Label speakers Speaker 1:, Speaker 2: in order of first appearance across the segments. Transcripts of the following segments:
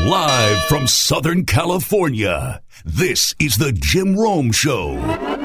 Speaker 1: Live from Southern California, this is the Jim Rome Show.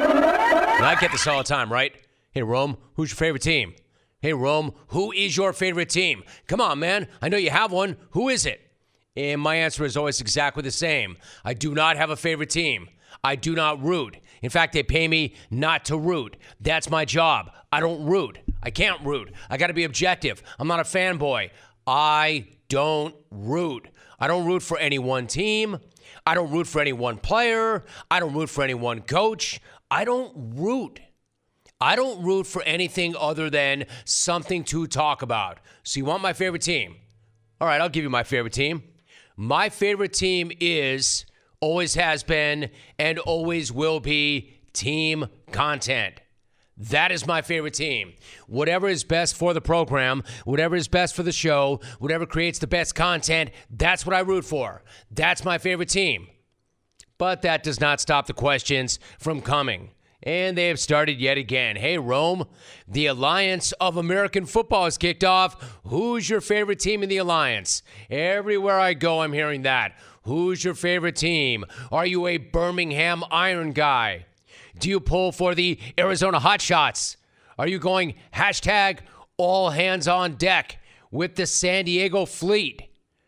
Speaker 2: I get this all the time, right? Hey, Rome, who's your favorite team? Hey, Rome, who is your favorite team? Come on, man. I know you have one. Who is it? And my answer is always exactly the same. I do not have a favorite team. I do not root. In fact, they pay me not to root. That's my job. I don't root. I can't root. I got to be objective. I'm not a fanboy. I don't root. I don't root for any one team. I don't root for any one player. I don't root for any one coach. I don't root. I don't root for anything other than something to talk about. So you want my favorite team? All right, I'll give you my favorite team. My favorite team is, always has been, and always will be team content. That is my favorite team. Whatever is best for the program, whatever is best for the show, whatever creates the best content, that's what I root for. That's my favorite team. But that does not stop the questions from coming. And they have started yet again. Hey, Rome, the Alliance of American Football has kicked off. Who's your favorite team in the Alliance? Everywhere I go, I'm hearing that. Who's your favorite team? Are you a Birmingham Iron guy? Do you pull for the Arizona Hotshots? Are you going hashtag all hands on deck with the San Diego Fleet?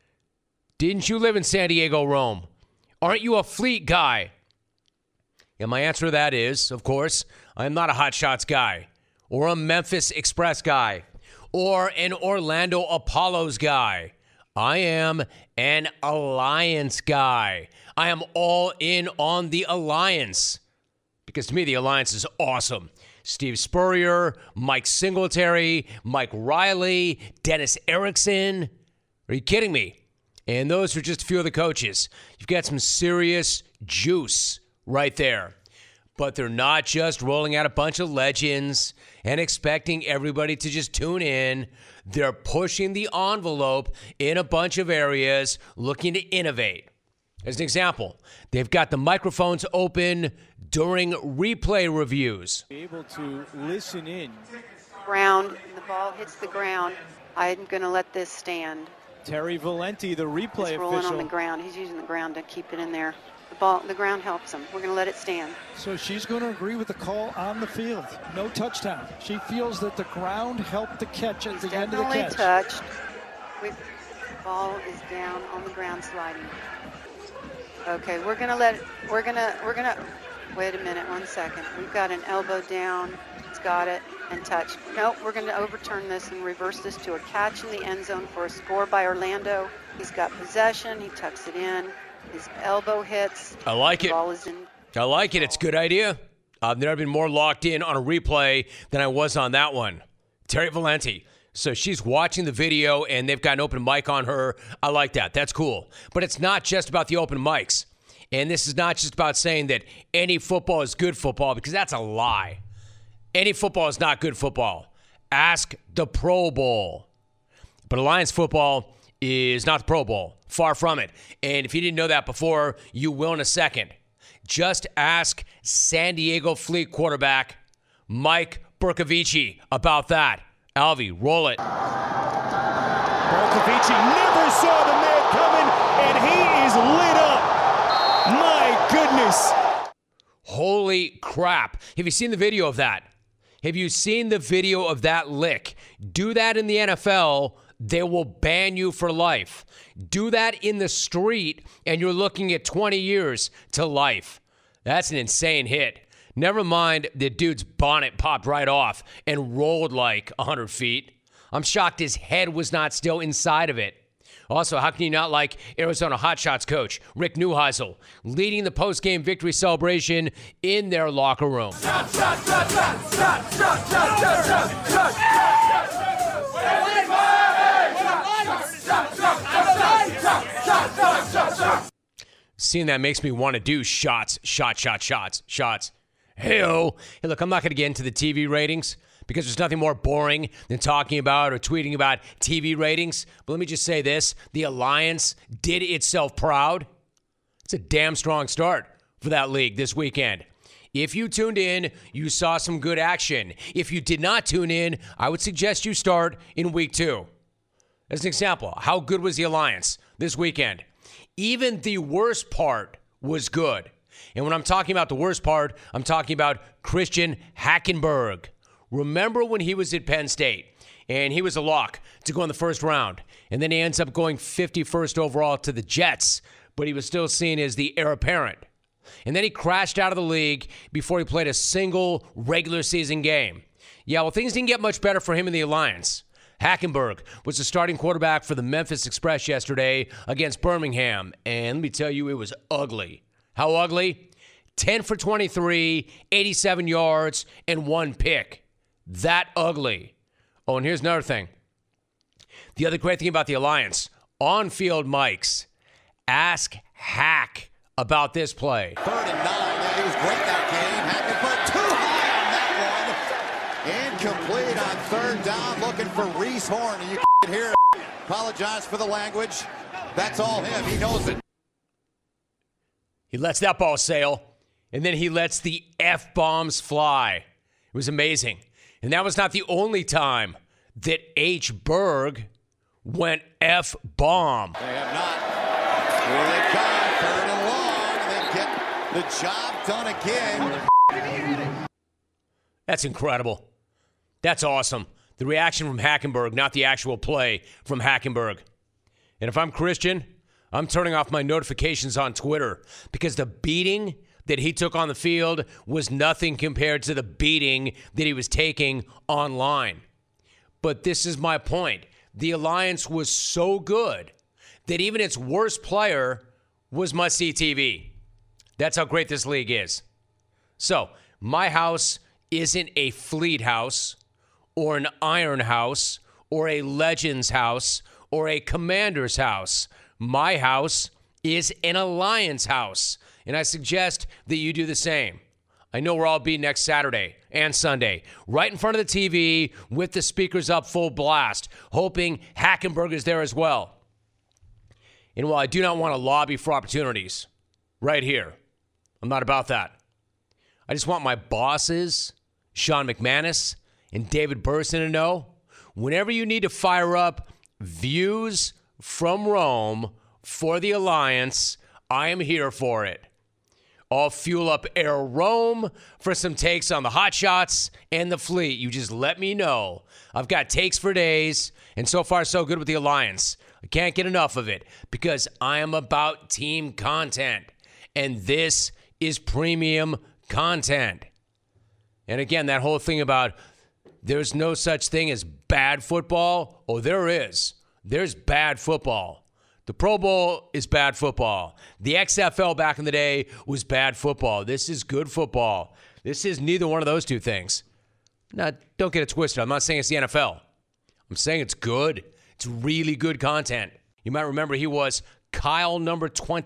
Speaker 2: Didn't you live in San Diego, Rome? Aren't you a Fleet guy? And my answer to that is, of course, I'm not a Hotshots guy or a Memphis Express guy or an Orlando Apollos guy. I am an Alliance guy. I am all in on the Alliance. Because to me, the Alliance is awesome. Steve Spurrier, Mike Singletary, Mike Riley, Dennis Erickson. Are you kidding me? And those are just a few of the coaches. You've got some serious juice right there. But they're not just rolling out a bunch of legends and expecting everybody to just tune in. They're pushing the envelope in a bunch of areas, looking to innovate. As an example, they've got the microphones open during replay reviews.
Speaker 3: Be able to listen in.
Speaker 4: Ground, and the ball hits the ground. I'm going to let this stand.
Speaker 3: Terry Valenti, the replay
Speaker 4: He's rolling
Speaker 3: official.
Speaker 4: on the ground. He's using the ground to keep it in there. The ground helps him. We're going to let it stand.
Speaker 5: So she's going to agree with the call on the field. No touchdown. She feels that the ground helped the catch at the end of the catch.
Speaker 4: Definitely touched. The ball is down on the ground sliding. Okay, wait a minute, 1 second. We've got an elbow down, it's got it, and touched. Nope, we're gonna overturn this and reverse this to a catch in the end zone for a score by Orlando. He's got possession, he tucks it in, his elbow hits.
Speaker 2: I like it.
Speaker 4: The ball is in.
Speaker 2: I like it, it's a good idea. I've never been more locked in on a replay than I was on that one. Terry Valenti. So she's watching the video, and they've got an open mic on her. I like that. That's cool. But it's not just about the open mics. And this is not just about saying that any football is good football, because that's a lie. Any football is not good football. Ask the Pro Bowl. But Alliance football is not the Pro Bowl. Far from it. And if you didn't know that before, you will in a second. Just ask San Diego Fleet quarterback Mike Bercovici about that. Alvy, roll it.
Speaker 3: Bercovici never saw the man coming, and he is lit up. My goodness.
Speaker 2: Holy crap. Have you seen the video of that? Have you seen the video of that lick? Do that in the NFL, they will ban you for life. Do that in the street, and you're looking at 20 years to life. That's an insane hit. Never mind the dude's bonnet popped right off and rolled like 100 feet. I'm shocked his head was not still inside of it. Also, how can you not like Arizona Hotshots coach Rick Neuheisel leading the post-game victory celebration in their locker room? Seeing that makes me want to do shots. Hey-oh. Hey, look, I'm not going to get into the TV ratings because there's nothing more boring than talking about or tweeting about TV ratings. But let me just say this. The Alliance did itself proud. It's a damn strong start for that league this weekend. If you tuned in, you saw some good action. If you did not tune in, I would suggest you start in week 2. As an example, how good was the Alliance this weekend? Even the worst part was good. And when I'm talking about the worst part, I'm talking about Christian Hackenberg. Remember when he was at Penn State and he was a lock to go in the first round, and then he ends up going 51st overall to the Jets, but he was still seen as the heir apparent. And then he crashed out of the league before he played a single regular season game. Yeah, well, things didn't get much better for him in the Alliance. Hackenberg was the starting quarterback for the Memphis Express yesterday against Birmingham, and let me tell you, it was ugly. How ugly? 10 for 23, 87 yards, and 1 pick. That ugly. Oh, and here's another thing. The other great thing about the Alliance, on-field mics. Ask Hack about this play.
Speaker 6: 3rd and 9. Yeah, he was great that game. Hackenberg too high on that one. Incomplete on 3rd down, looking for Reese Horn. And you can hear it. Apologize for the language. That's all him. He knows it.
Speaker 2: He lets that ball sail, and then he lets the F-bombs fly. It was amazing. And that was not the only time that H. Berg went F-bomb.
Speaker 6: They have not. Here they come, 3rd and long, and they get the job done again.
Speaker 2: That's incredible. That's awesome. The reaction from Hackenberg, not the actual play from Hackenberg. And if I'm Christian, I'm turning off my notifications on Twitter because the beating that he took on the field was nothing compared to the beating that he was taking online. But this is my point. The Alliance was so good that even its worst player was must-see TV. That's how great this league is. So, my house isn't a Fleet house or an Iron house or a Legends house or a Commander's house. My house is an Alliance house, and I suggest that you do the same. I know where I'll be next Saturday and Sunday, right in front of the TV with the speakers up full blast, hoping Hackenberg is there as well. And while I do not want to lobby for opportunities right here, I'm not about that. I just want my bosses, Sean McManus and David Burson, to know whenever you need to fire up views from Rome for the Alliance, I am here for it. I'll fuel up Air Rome for some takes on the Hot Shots and the Fleet. You just let me know. I've got takes for days, and so far so good with the Alliance. I can't get enough of it because I am about team content, and this is premium content. And again, that whole thing about there's no such thing as bad football. Oh, there is. There's bad football. The Pro Bowl is bad football. The XFL back in the day was bad football. This is good football. This is neither one of those two things. Now, don't get it twisted. I'm not saying it's the NFL. I'm saying it's good. It's really good content. You might remember he was Kyle number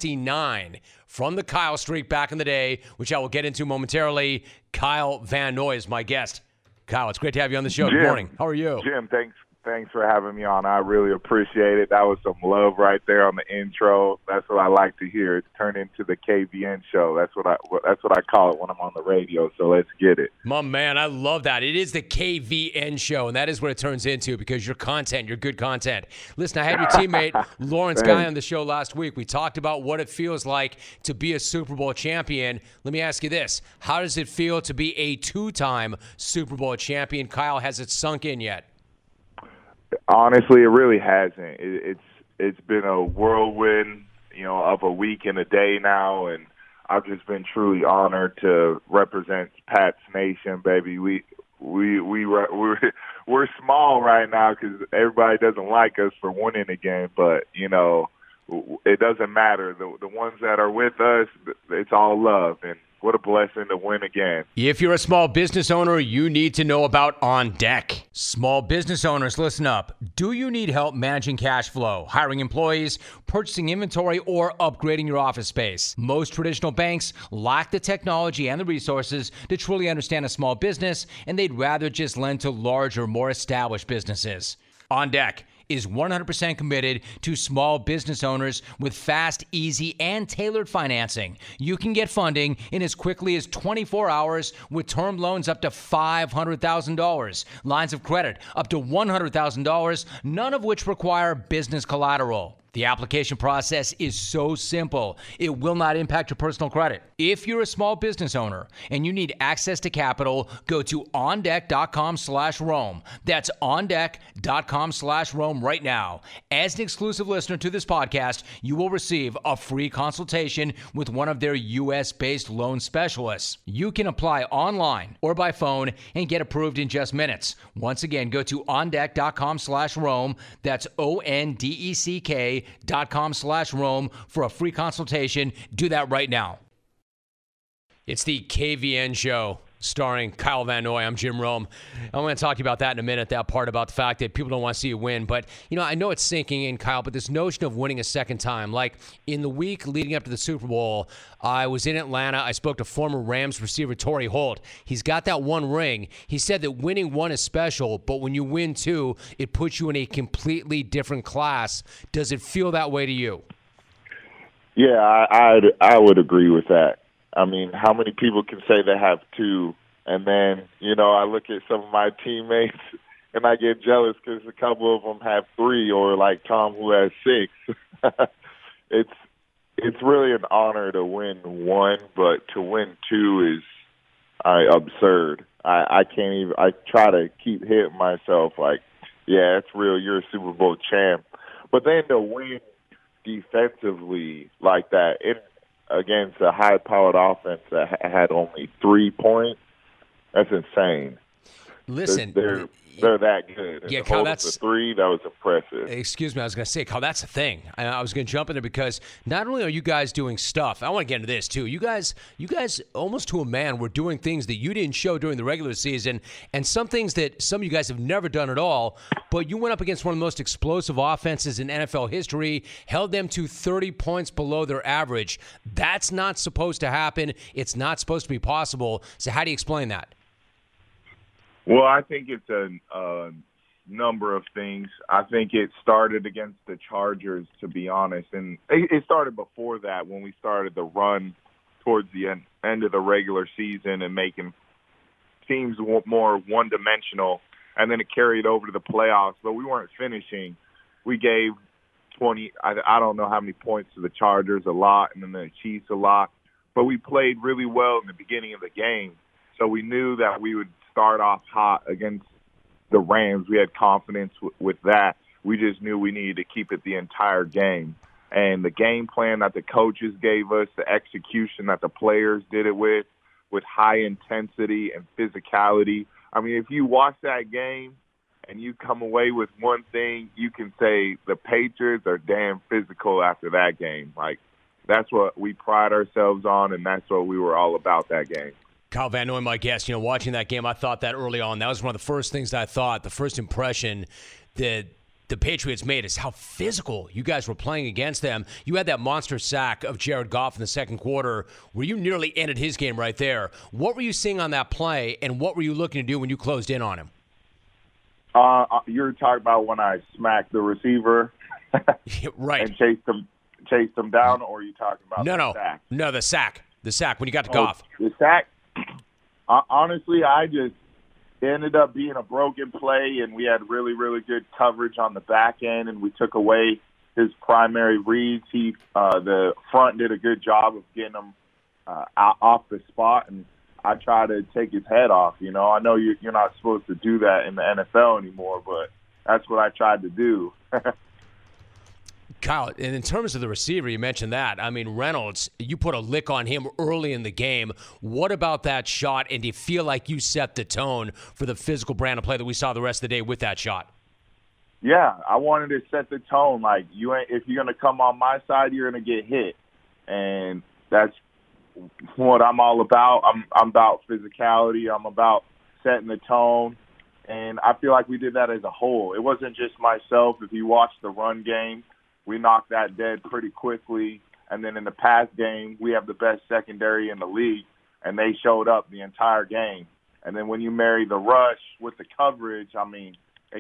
Speaker 2: 29 from the Kyle streak back in the day, which I will get into momentarily. Kyle Van Noy is my guest. Kyle, it's great to have you on the show.
Speaker 7: Jim,
Speaker 2: good morning. How are you?
Speaker 7: Jim, thanks for having me on. I really appreciate it. That was some love right there on the intro. That's what I like to hear. It's turned into the KVN show. That's what I call it when I'm on the radio. So let's get it.
Speaker 2: My man, I love that. It is the KVN show, and that is what it turns into because your content, your good content. Listen, I had your teammate Lawrence Guy on the show last week. We talked about what it feels like to be a Super Bowl champion. Let me ask you this. How does it feel to be a two-time Super Bowl champion? Kyle, has it sunk in yet?
Speaker 7: Honestly, it really hasn't. It's been a whirlwind, of a week and a day now, and I've just been truly honored to represent Pat's Nation, baby. We're small right now because everybody doesn't like us for winning a game, but it doesn't matter. The ones that are with us, it's all love, and what a blessing to win again.
Speaker 2: If you're a small business owner, you need to know about On Deck. Small business owners, listen up. Do you need help managing cash flow, hiring employees, purchasing inventory, or upgrading your office space? Most traditional banks lack the technology and the resources to truly understand a small business, and they'd rather just lend to larger, more established businesses. On Deck is 100% committed to small business owners with fast, easy, and tailored financing. You can get funding in as quickly as 24 hours with term loans up to $500,000, lines of credit up to $100,000, none of which require business collateral. The application process is so simple, it will not impact your personal credit. If you're a small business owner and you need access to capital, go to ondeck.com/Rome. That's ondeck.com/Rome right now. As an exclusive listener to this podcast, you will receive a free consultation with one of their U.S.-based loan specialists. You can apply online or by phone and get approved in just minutes. Once again, go to ondeck.com/Rome. That's ondeck.com/Rome for a free consultation. Do that right now. It's the KVN show starring Kyle Van Noy. I'm Jim Rome. I'm going to talk to you about that in a minute, that part about the fact that people don't want to see you win. But, I know it's sinking in, Kyle, but this notion of winning a second time, like in the week leading up to the Super Bowl, I was in Atlanta. I spoke to former Rams receiver Torrey Holt. He's got that one ring. He said that winning one is special, but when you win two, it puts you in a completely different class. Does it feel that way to you?
Speaker 7: Yeah, I would agree with that. I mean, how many people can say they have two, and then, I look at some of my teammates, and I get jealous because a couple of them have three, or like Tom who has six. It's really an honor to win one, but to win two is absurd. I can't even – I try to keep hitting myself like, yeah, it's real, you're a Super Bowl champ. But then to win defensively like that against a high-powered offense that had only 3 points, that's insane.
Speaker 2: Listen,
Speaker 7: they're that good. And
Speaker 2: yeah,
Speaker 7: to
Speaker 2: Kyle,
Speaker 7: hold
Speaker 2: that's
Speaker 7: up to 3. That was impressive.
Speaker 2: Excuse me, I was going to say, Kyle, that's the thing. I was going to jump in there because not only are you guys doing stuff, I want to get into this too. You guys, almost to a man, were doing things that you didn't show during the regular season, and some things that some of you guys have never done at all. But you went up against one of the most explosive offenses in NFL history, held them to 30 points below their average. That's not supposed to happen. It's not supposed to be possible. So how do you explain that?
Speaker 7: Well, I think it's a number of things. I think it started against the Chargers, to be honest. And it started before that when we started the run towards the end of the regular season and making teams more one-dimensional. And then it carried over to the playoffs. But we weren't finishing. We gave 20 – I don't know how many points to the Chargers, a lot, and then the Chiefs, a lot. But we played really well in the beginning of the game. So we knew that we would start off hot against the Rams. We had confidence with that. We just knew we needed to keep it the entire game. And the game plan that the coaches gave us, the execution that the players did it with high intensity and physicality. I mean, if you watch that game and you come away with one thing, you can say the Patriots are damn physical after that game. Like, that's what we pride ourselves on, and that's what we were all about that game.
Speaker 2: Kyle Van Noy, my guest, watching that game, I thought that early on. That was one of the first things that I thought, the first impression that the Patriots made is how physical you guys were playing against them. You had that monster sack of Jared Goff in the second quarter where you nearly ended his game right there. What were you seeing on that play, and what were you looking to do when you closed in on him?
Speaker 7: You're talking about when I smacked the receiver
Speaker 2: right.
Speaker 7: and chased him down, or are you talking about the sack?
Speaker 2: No, the sack. The sack when you got to Goff.
Speaker 7: The sack? Honestly, I just ended up being a broken play, and we had really, really good coverage on the back end, and we took away his primary reads. The front did a good job of getting him off the spot, and I tried to take his head off. I know you're not supposed to do that in the NFL anymore, but that's what I tried to do.
Speaker 2: Kyle, and in terms of the receiver, you mentioned that. I mean, Reynolds, you put a lick on him early in the game. What about that shot, and do you feel like you set the tone for the physical brand of play that we saw the rest of the day with that shot?
Speaker 7: Yeah, I wanted to set the tone. Like, if you're going to come on my side, you're going to get hit. And that's what I'm all about. I'm about physicality. I'm about setting the tone. And I feel like we did that as a whole. It wasn't just myself. If you watch the run game, we knocked that dead pretty quickly. And then in the pass game, we have the best secondary in the league, and they showed up the entire game. And then when you marry the rush with the coverage, I mean,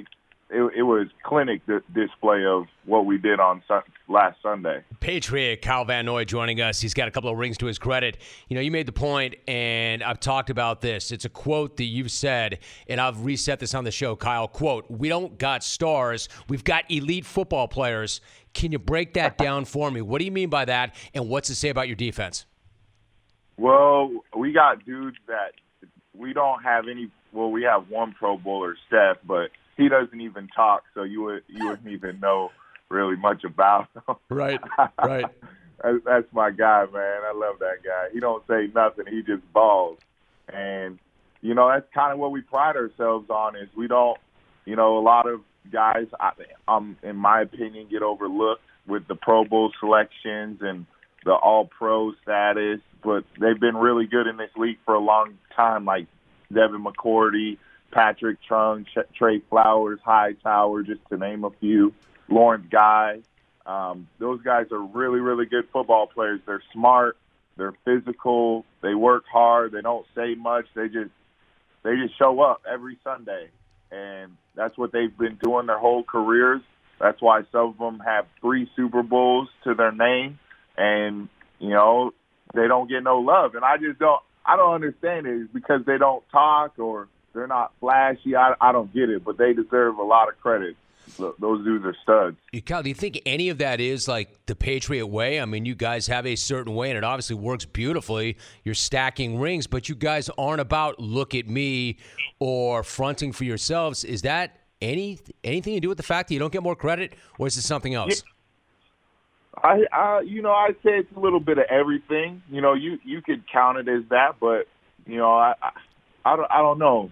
Speaker 7: it was clinic display of what we did on last Sunday.
Speaker 2: Patriot Kyle Van Noy joining us. He's got a couple of rings to his credit. You know, you made the point, and I've talked about this. It's a quote that you've said, and I've reset this on the show, Kyle. Quote, "We don't got stars. We've got elite football players." Can you break that down for me? What do you mean by that, and what's it say about your defense?
Speaker 7: Well, we got dudes that we don't have any. Well, we have one Pro Bowler, Steph, but he doesn't even talk, so you wouldn't even know really much about him.
Speaker 2: Right.
Speaker 7: That's my guy, man. I love that guy. He don't say nothing. He just balls. And, you know, that's kind of what we pride ourselves on is we don't, you know, a lot of guys, in my opinion, get overlooked with the Pro Bowl selections and the All-Pro status, but they've been really good in this league for a long time, like Devin McCourty, Patrick Chung, Trey Flowers, Hightower, just to name a few, Lawrence Guy. Those guys are really, really good football players. They're smart. They're physical. They work hard. They don't say much. They just show up every Sunday. And that's what they've been doing their whole careers. That's why some of them have 3 Super Bowls to their name. And, you know, they don't get no love. And I don't understand it. It's because they don't talk or they're not flashy. I don't get it, but they deserve a lot of credit. Those dudes are studs.
Speaker 2: Kyle, do you think any of that is like the Patriot way? I mean, you guys have a certain way, and it obviously works beautifully. You're stacking rings, but you guys aren't about look at me or fronting for yourselves. Is that anything to do with the fact that you don't get more credit, or is it something else?
Speaker 7: Yeah. I'd say it's a little bit of everything. You know, you could count it as that, but you know, I don't know.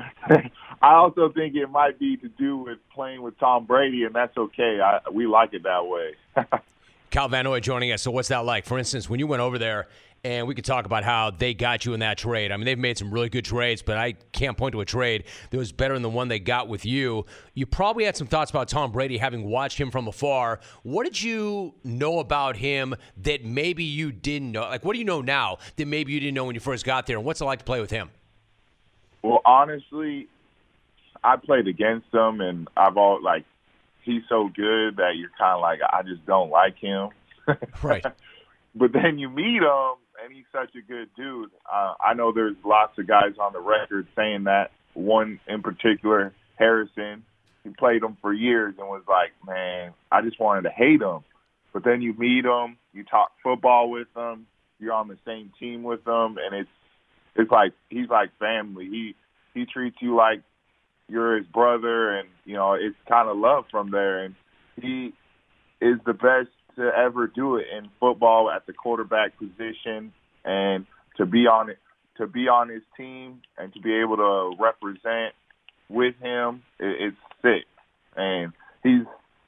Speaker 7: I also think it might be to do with playing with Tom Brady, and that's okay. We like it that way.
Speaker 2: Kyle Van Noy joining us. So what's that like? For instance, when you went over there, and we could talk about how they got you in that trade. I mean, they've made some really good trades, but I can't point to a trade that was better than the one they got with you. You probably had some thoughts about Tom Brady, having watched him from afar. What did you know about him that maybe you didn't know? Like, what do you know now that maybe you didn't know when you first got there, and what's it like to play with him?
Speaker 7: Well, honestly, I played against him, and he's so good that you're kind of like, I just don't like him.
Speaker 2: Right.
Speaker 7: But then you meet him, and he's such a good dude. I know there's lots of guys on the record saying that. One in particular, Harrison, he played him for years and was like, man, I just wanted to hate him. But then you meet him, you talk football with him, you're on the same team with him, and it's like he's like family. He treats you like you're his brother, and you know it's kind of love from there. And he is the best to ever do it in football at the quarterback position, and to be on his team and to be able to represent with him, it's sick. And he's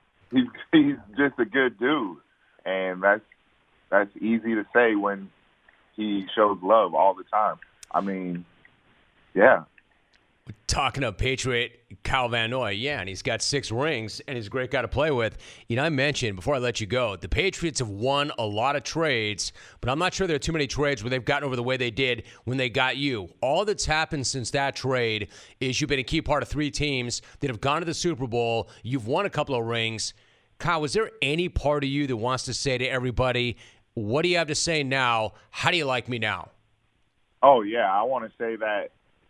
Speaker 7: just a good dude, and that's easy to say when he shows love all the time. I mean, yeah.
Speaker 2: Talking of Patriot Kyle Van Noy, yeah, and he's got 6 rings, and he's a great guy to play with. You know, I mentioned, before I let you go, the Patriots have won a lot of trades, but I'm not sure there are too many trades where they've gotten over the way they did when they got you. All that's happened since that trade is you've been a key part of 3 teams that have gone to the Super Bowl. You've won a couple of rings. Kyle, is there any part of you that wants to say to everybody, what do you have to say now? How do you like me now?
Speaker 7: Oh, yeah, I want to say that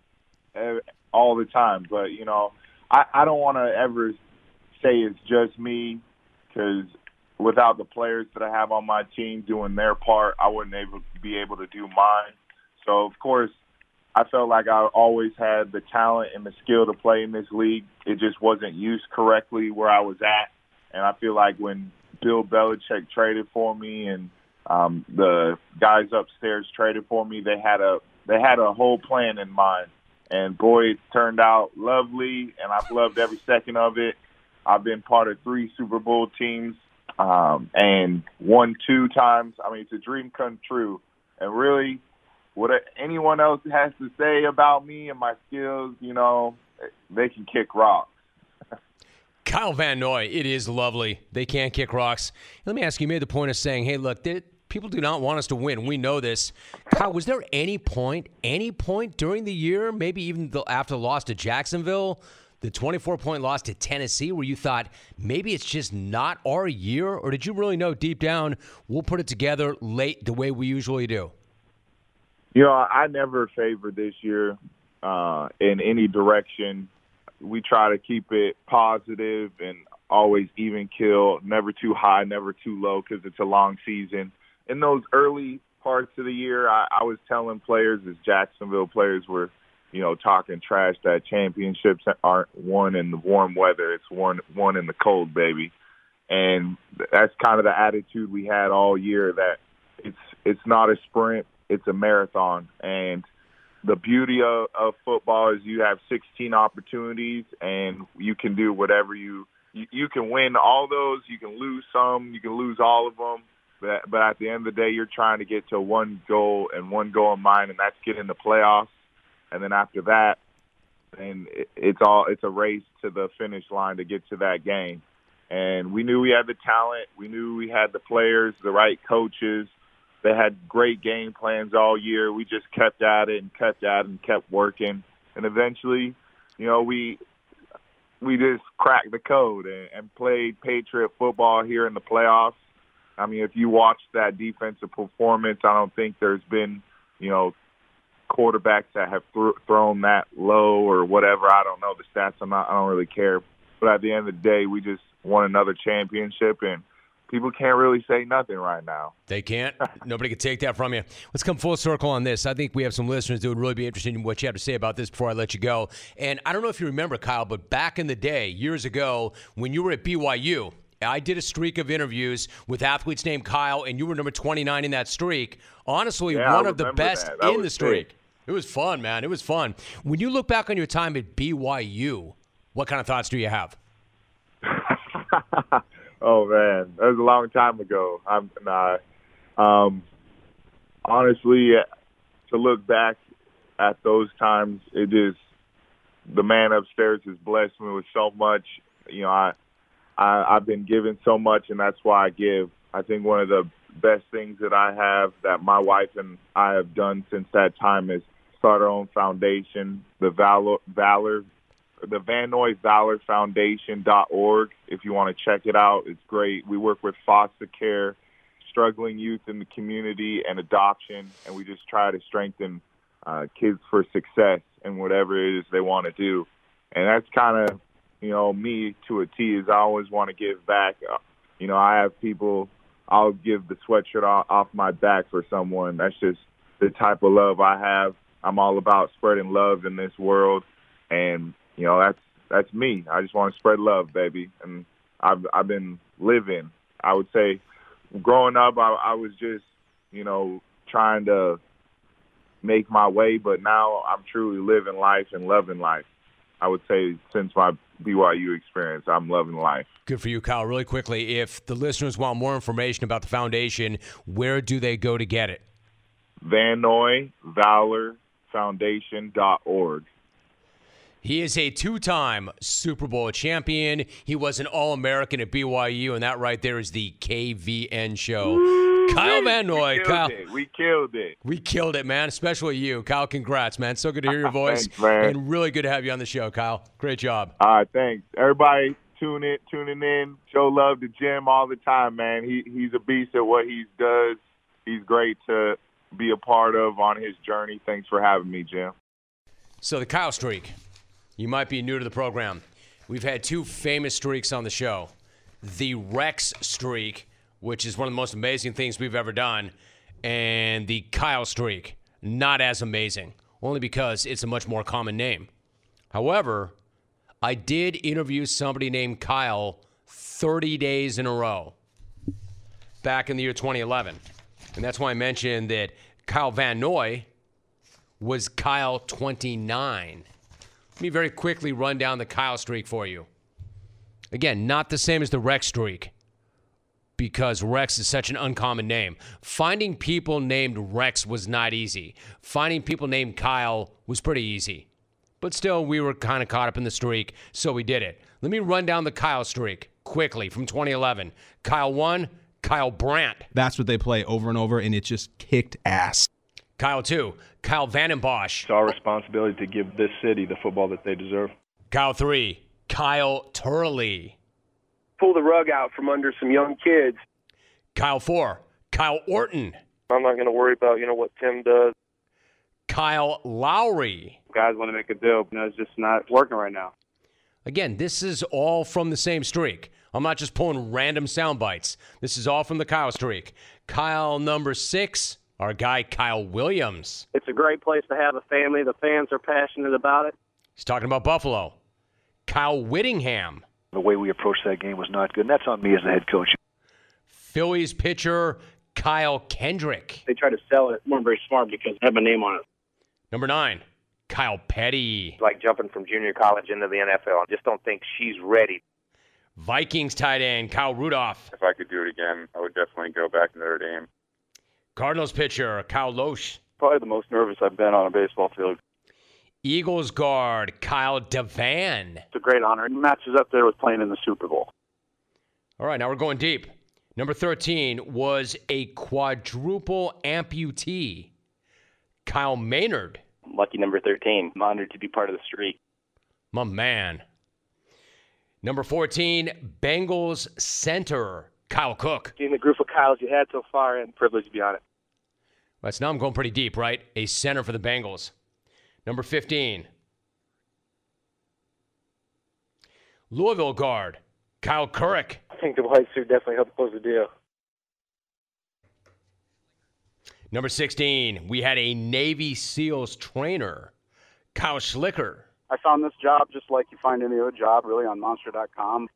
Speaker 7: all the time. But, you know, I don't want to ever say it's just me, because without the players that I have on my team doing their part, I wouldn't be able to do mine. So, of course, I felt like I always had the talent and the skill to play in this league. It just wasn't used correctly where I was at. And I feel like when Bill Belichick traded for me and the guys upstairs traded for me, they had a whole plan in mind. And, boy, it turned out lovely, and I've loved every second of it. I've been part of 3 Super Bowl teams and won 2 times. I mean, it's a dream come true. And really, what anyone else has to say about me and my skills, you know, they can kick rocks.
Speaker 2: Kyle Van Noy, it is lovely. They can't kick rocks. Let me ask you, you made the point of saying, hey, look, people do not want us to win. We know this. Kyle, was there any point during the year, maybe even after the loss to Jacksonville, the 24-point loss to Tennessee where you thought maybe it's just not our year? Or did you really know deep down we'll put it together late the way we usually do?
Speaker 7: I never favored this year in any direction. We try to keep it positive and always even kill, never too high, never too low, because it's a long season. In those early parts of the year, I was telling players, as Jacksonville players were, talking trash, that championships aren't won in the warm weather. It's won in the cold, baby. And that's kind of the attitude we had all year, that it's not a sprint, it's a marathon. And the beauty of football is you have 16 opportunities, and you can do whatever you can win all those, you can lose some, you can lose all of them. But at the end of the day, you're trying to get to one goal and one goal in mind, and that's get in the playoffs. And then after that, and it's a race to the finish line to get to that game. And we knew we had the talent. We knew we had the players, the right coaches. They had great game plans all year. We just kept at it and kept working. And eventually, we just cracked the code and played Patriot football here in the playoffs. I mean, if you watch that defensive performance, I don't think there's been, quarterbacks that have thrown that low or whatever. I don't know the stats. I don't really care. But at the end of the day, we just won another championship, and people can't really say nothing right now.
Speaker 2: They can't. Nobody can take that from you. Let's come full circle on this. I think we have some listeners that would really be interested in what you have to say about this before I let you go. And I don't know if you remember, Kyle, but back in the day, years ago, when you were at BYU, I did a streak of interviews with athletes named Kyle, and you were number 29 in that streak. Honestly, one of the best in the streak. Big. It was fun, man. It was fun. When you look back on your time at BYU, what kind of thoughts do you have?
Speaker 7: Oh, man, that was a long time ago. Honestly, to look back at those times, the man upstairs has blessed me with so much. I've been given so much, and that's why I give. I think one of the best things that I have, that my wife and I have done since that time, is start our own foundation, the Van Noy Valor Foundation.org. If you want to check it out, it's great. We work with foster care, struggling youth in the community, and adoption, and we just try to strengthen kids for success in whatever it is they want to do. And that's kind of, me to a T, is I always want to give back. I have people, I'll give the sweatshirt off my back for someone. That's just the type of love I have. I'm all about spreading love in this world, and that's me. I just want to spread love, baby. And I've been living. I would say, growing up, I was just trying to make my way, but now I'm truly living life and loving life. I would say since my BYU experience, I'm loving life.
Speaker 2: Good for you, Kyle. Really quickly, if the listeners want more information about the foundation, where do they go to get it?
Speaker 7: Van Noy Valor Foundation.org.
Speaker 2: He is a two-time Super Bowl champion. He was an All-American at BYU, and that right there is the KVN show. Woo, Kyle Van Noy.
Speaker 7: We killed it.
Speaker 2: We killed it, man, especially you. Kyle, congrats, man. So good to hear your voice.
Speaker 7: Thanks, man.
Speaker 2: And really good to have you on the show, Kyle. Great job.
Speaker 7: All right, thanks. Everybody tuning in. Show love to Jim all the time, man. He's a beast at what he does. He's great to be a part of on his journey. Thanks for having me, Jim.
Speaker 2: So the Kyle streak. You might be new to the program. We've had two famous streaks on the show. The Rex streak, which is one of the most amazing things we've ever done, and the Kyle streak, not as amazing, only because it's a much more common name. However, I did interview somebody named Kyle 30 days in a row back in the year 2011. And that's why I mentioned that Kyle Van Noy was Kyle 29. Let me very quickly run down the Kyle streak for you. Again, not the same as the Rex streak, because Rex is such an uncommon name. Finding people named Rex was not easy. Finding people named Kyle was pretty easy. But still, we were kind of caught up in the streak, so we did it. Let me run down the Kyle streak quickly from 2011. Kyle 1, Kyle Brandt.
Speaker 8: That's what they play over and over, and it just kicked ass.
Speaker 2: Kyle 2, Kyle Vandenbosch.
Speaker 9: It's our responsibility to give this city the football that they deserve.
Speaker 2: Kyle 3, Kyle Turley.
Speaker 9: Pull the rug out from under some young kids.
Speaker 2: Kyle 4, Kyle Orton.
Speaker 10: I'm not going to worry about, what Tim does.
Speaker 2: Kyle Lowry.
Speaker 10: Guys want to make a deal, it's just not working right now.
Speaker 2: Again, this is all from the same streak. I'm not just pulling random sound bites. This is all from the Kyle streak. Kyle number 6, our guy Kyle Williams.
Speaker 9: It's a great place to have a family. The fans are passionate about it.
Speaker 2: He's talking about Buffalo. Kyle Whittingham.
Speaker 11: The way we approached that game was not good, and that's on me as the head coach.
Speaker 2: Phillies pitcher Kyle Kendrick.
Speaker 9: They try to sell it. Weren't very smart because I have my name on it.
Speaker 2: Number 9, Kyle Petty.
Speaker 12: Like jumping from junior college into the NFL. I just don't think she's ready.
Speaker 2: Vikings tight end Kyle Rudolph.
Speaker 13: If I could do it again, I would definitely go back to Notre Dame.
Speaker 2: Cardinals pitcher Kyle Loesch.
Speaker 10: Probably the most nervous I've been on a baseball field.
Speaker 2: Eagles guard Kyle Devan.
Speaker 10: It's a great honor. It matches up there with playing in the Super Bowl.
Speaker 2: All right, now we're going deep. Number 13 was a quadruple amputee. Kyle Maynard.
Speaker 14: Lucky number 13. I'm honored to be part of the streak.
Speaker 2: My man. Number 14, Bengals center Kyle Cook.
Speaker 9: Seeing the group of Kyles you had so far, and privileged to be on it.
Speaker 2: Right, so now I'm going pretty deep, right? A center for the Bengals. Number 15, Louisville guard Kyle Couric.
Speaker 9: I think the white suit definitely helped close the deal.
Speaker 2: Number 16, we had a Navy SEALs trainer, Kyle Schlicker.
Speaker 10: I found this job just like you find any other job, really, on Monster.com.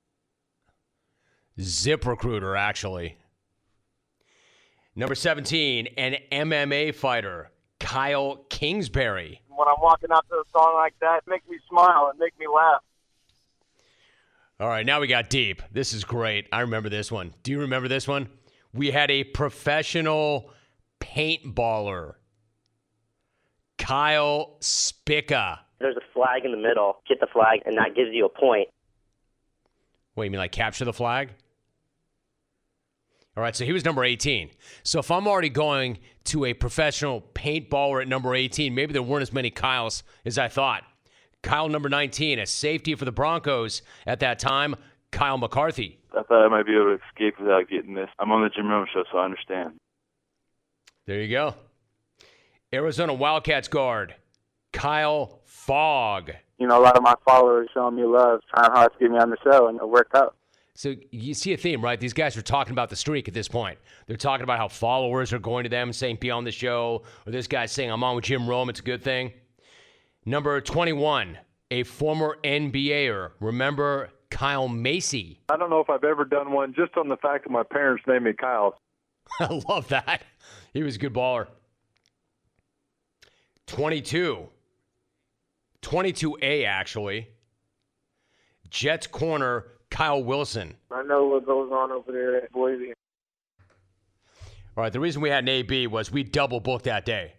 Speaker 2: ZipRecruiter, actually. Number 17, an MMA fighter, Kyle Kingsbury.
Speaker 9: When I'm walking out to a song like that, it makes me smile and make me laugh.
Speaker 2: All right, now we got deep. This is great. I remember this one. Do you remember this one? We had a professional paintballer, Kyle Spica.
Speaker 14: There's a flag in the middle. Get the flag, and that gives you a point.
Speaker 2: Wait, you mean like capture the flag? All right, so he was number 18. So if I'm already going to a professional paintballer at number 18, maybe there weren't as many Kyles as I thought. Kyle number 19, a safety for the Broncos at that time, Kyle McCarthy.
Speaker 10: I thought I might be able to escape without getting this. I'm on the Jim Rome Show, so I understand.
Speaker 2: There you go. Arizona Wildcats guard, Kyle Fogg.
Speaker 10: A lot of my followers showing me love, trying hard to get me on the show, and it worked out.
Speaker 2: So you see a theme, right? These guys are talking about the streak at this point. They're talking about how followers are going to them saying, be on the show, or this guy's saying, I'm on with Jim Rome, it's a good thing. Number 21, a former NBAer. Remember Kyle Macy?
Speaker 10: I don't know if I've ever done one just on the fact that my parents named me Kyle.
Speaker 2: I love that. He was a good baller. 22A, actually. Jets corner, Kyle Wilson.
Speaker 9: I know what goes on over there at Boise.
Speaker 2: All right, the reason we had an AB was we double booked that day.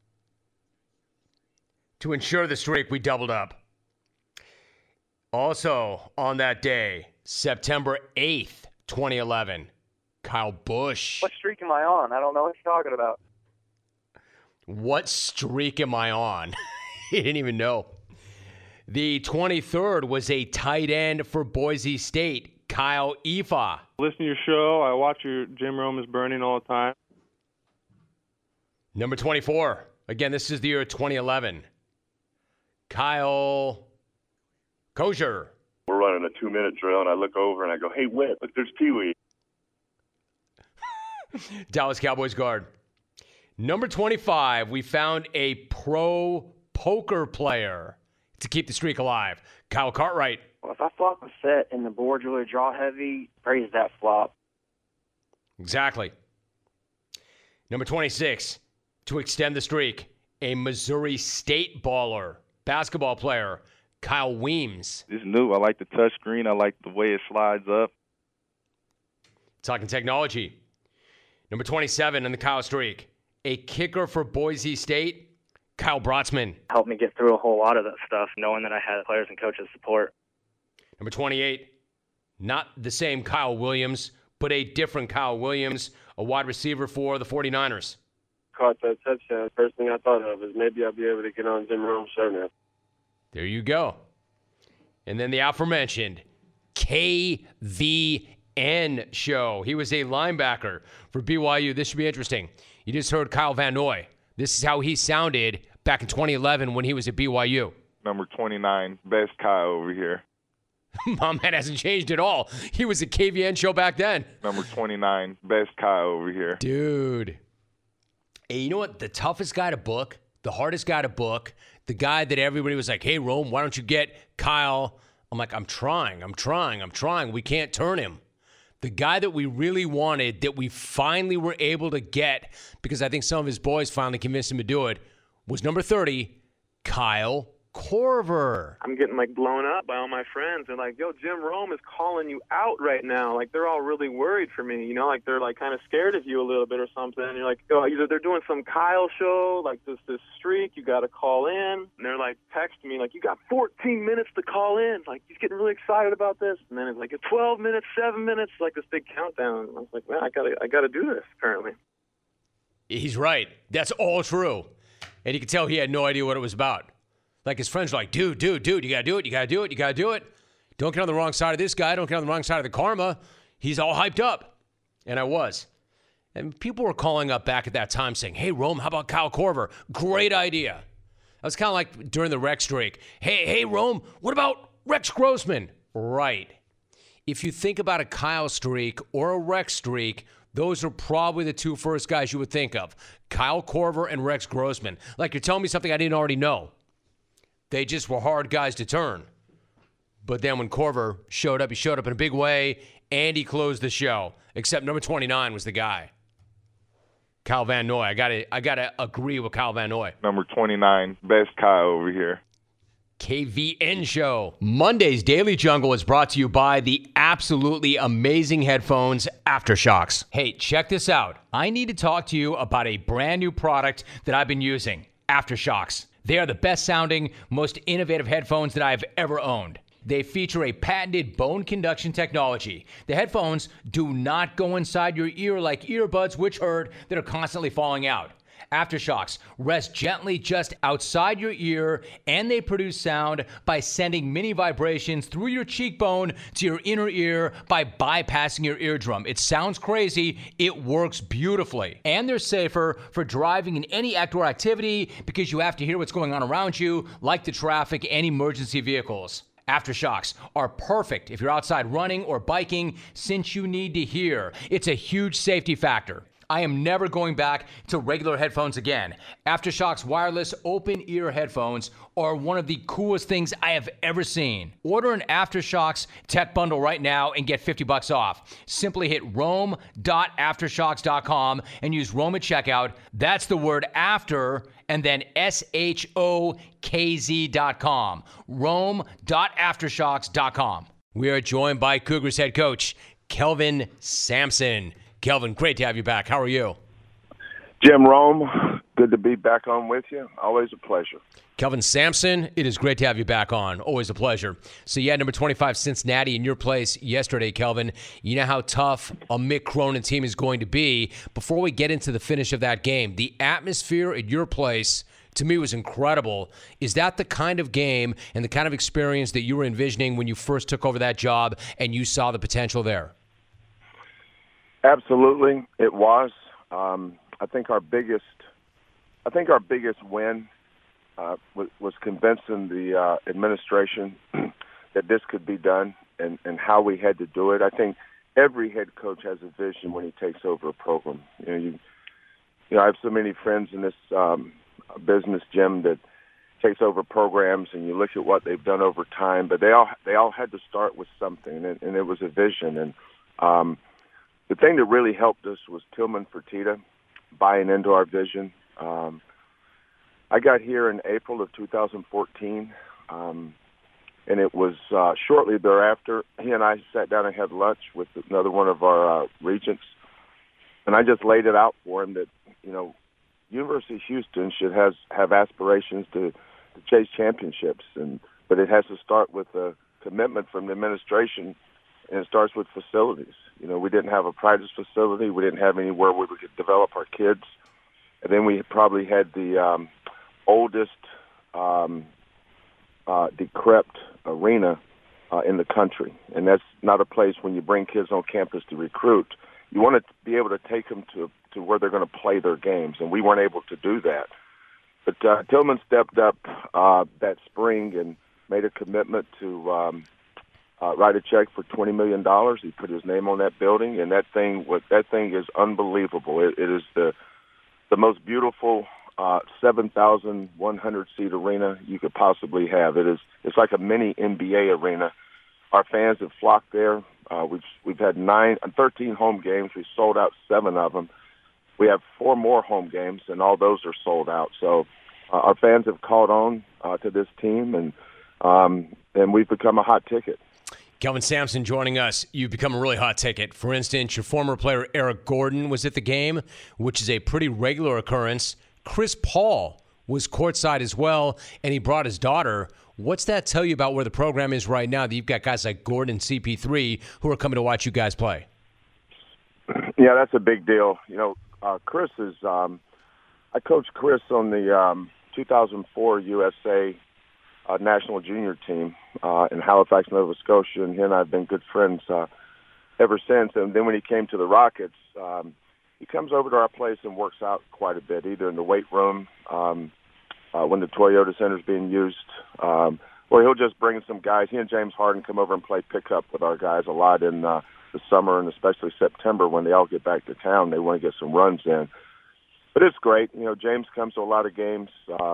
Speaker 2: To ensure the streak, we doubled up. Also, on that day, September 8th, 2011, Kyle Busch.
Speaker 9: What streak am I on? I don't know what you're talking about.
Speaker 2: What streak am I on? He didn't even know. The 23rd was a tight end for Boise State, Kyle Ifa.
Speaker 10: Listen to your show. I watch your Jim Rome is Burning all the time.
Speaker 2: Number 24. Again, this is the year 2011. Kyle Kosher.
Speaker 13: We're running a 2-minute drill, and I look over and I go, hey, Whit, look, there's Pee-wee.
Speaker 2: Dallas Cowboys guard. Number 25, we found a pro poker player to keep the streak alive. Kyle Cartwright.
Speaker 9: Well, if I flop a set and the board's really draw heavy, praise that flop.
Speaker 2: Exactly. Number 26, to extend the streak, a Missouri State baller, basketball player, Kyle Weems.
Speaker 10: It's new. I like the touch screen. I like the way it slides up.
Speaker 2: Talking technology. Number 27 in the Kyle streak, a kicker for Boise State, Kyle Brotzman.
Speaker 14: Helped me get through a whole lot of that stuff, knowing that I had players and coaches' support.
Speaker 2: Number 28, not the same Kyle Williams, but a different Kyle Williams, a wide receiver for the 49ers.
Speaker 9: Caught that touchdown. First thing I thought of is maybe I'll be able to get on Jim Rome's show now.
Speaker 2: There you go. And then the aforementioned KVN show. He was a linebacker for BYU. This should be interesting. You just heard Kyle Van Noy. This is how he sounded back in 2011 when he was at BYU.
Speaker 7: Number 29, best Kyle over here.
Speaker 2: My man hasn't changed at all. He was a KVN show back then.
Speaker 7: Number 29, best Kyle over here.
Speaker 2: Dude. Hey, you know what? The toughest guy to book, the hardest guy to book, the guy that everybody was like, hey, Rome, why don't you get Kyle? I'm like, I'm trying. We can't turn him. The guy that we really wanted, that we finally were able to get, because I think some of his boys finally convinced him to do it, was number 30, Kyle Korver.
Speaker 15: I'm getting blown up by all my friends. They're like, yo, Jim Rome is calling you out right now. They're all really worried for me, they're kind of scared of you a little bit or something. And you're like, oh, either they're doing some Kyle show, this streak, you got to call in. And they're texting me you got 14 minutes to call in. He's getting really excited about this. And then it's 12 minutes, 7 minutes, this big countdown. And I was like, man, I got to do this apparently.
Speaker 2: He's right. That's all true. And you can tell he had no idea what it was about. His friends were like, dude, you got to do it. Don't get on the wrong side of this guy. Don't get on the wrong side of the karma. He's all hyped up. And I was. And people were calling up back at that time saying, hey, Rome, how about Kyle Korver? Great idea. That was kind of like during the Rex streak. Hey, Rome, what about Rex Grossman? Right. If you think about a Kyle streak or a Rex streak, those are probably the two first guys you would think of. Kyle Korver and Rex Grossman. You're telling me something I didn't already know. They just were hard guys to turn. But then when Korver showed up, he showed up in a big way, and he closed the show. Except number 29 was the guy. Kyle Van Noy. I gotta agree with Kyle Van Noy.
Speaker 7: Number 29, best Kyle over here.
Speaker 2: KVN show. Monday's Daily Jungle is brought to you by the absolutely amazing headphones Aftershocks. Hey, check this out. I need to talk to you about a brand new product that I've been using, Aftershocks. They are the best sounding, most innovative headphones that I've ever owned. They feature a patented bone conduction technology. The headphones do not go inside your ear like earbuds, which hurt, that are constantly falling out. Aftershocks rest gently just outside your ear, and they produce sound by sending mini vibrations through your cheekbone to your inner ear by bypassing your eardrum. It sounds crazy. It works beautifully. And they're safer for driving in any outdoor activity because you have to hear what's going on around you, like the traffic and emergency vehicles. Aftershocks are perfect if you're outside running or biking, since you need to hear. It's a huge safety factor. I am never going back to regular headphones again. Aftershocks wireless open ear headphones are one of the coolest things I have ever seen. Order an Aftershocks tech bundle right now and get $50 off. Simply hit rome.aftershocks.com and use Rome at checkout. That's the word after and then SHOKZ.com. Rome.aftershocks.com. We are joined by Cougars head coach Kelvin Sampson. Kelvin, great to have you back. How are you?
Speaker 7: Jim Rome, good to be back on with you. Always a pleasure.
Speaker 2: Kelvin Sampson, it is great to have you back on. Always a pleasure. So you had number 25 Cincinnati in your place yesterday, Kelvin. You know how tough a Mick Cronin team is going to be. Before we get into the finish of that game, the atmosphere at your place, to me, was incredible. Is that the kind of game and the kind of experience that you were envisioning when you first took over that job and you saw the potential there?
Speaker 7: Absolutely, it was. I think our biggest win was convincing the administration that this could be done and how we had to do it. I think every head coach has a vision when he takes over a program. I have so many friends in this business, Jim, that takes over programs, and you look at what they've done over time. But they all had to start with something, and it was a vision. And the thing that really helped us was Tillman Fertitta buying into our vision. I got here in April of 2014, and it was shortly thereafter, he and I sat down and had lunch with another one of our regents, and I just laid it out for him that, University of Houston should have aspirations to chase championships, but it has to start with a commitment from the administration, and it starts with facilities. We didn't have a practice facility. We didn't have anywhere where we could develop our kids. And then we probably had the oldest decrepit arena
Speaker 13: in the country. And that's not a place when you bring kids on campus to recruit. You want to be able to take them to where they're going to play their games, and we weren't able to do that. But Tillman stepped up that spring and made a commitment to write a check for $20 million. He put his name on that building, and that thing is unbelievable. It is the most beautiful 7,100 seat arena you could possibly have. It's like a mini NBA arena. Our fans have flocked there. We've had 13 home games. We sold out 7 of them. We have 4 more home games, and all those are sold out. So our fans have caught on to this team, and we've become a hot ticket.
Speaker 2: Kelvin Sampson joining us. You've become a really hot ticket. For instance, your former player Eric Gordon was at the game, which is a pretty regular occurrence. Chris Paul was courtside as well, and he brought his daughter. What's that tell you about where the program is right now that you've got guys like Gordon and CP3 who are coming to watch you guys play?
Speaker 13: Yeah, that's a big deal. You know, Chris is I coached Chris on the 2004 USA national junior team in Halifax, Nova Scotia, and he and I have been good friends ever since. And then when he came to the Rockets, he comes over to our place and works out quite a bit, either in the weight room when the Toyota Center is being used, or he'll just bring some guys. He and James Harden come over and play pickup with our guys a lot in the summer and especially September when they all get back to town. They want to get some runs in. But it's great. You know, James comes to a lot of games.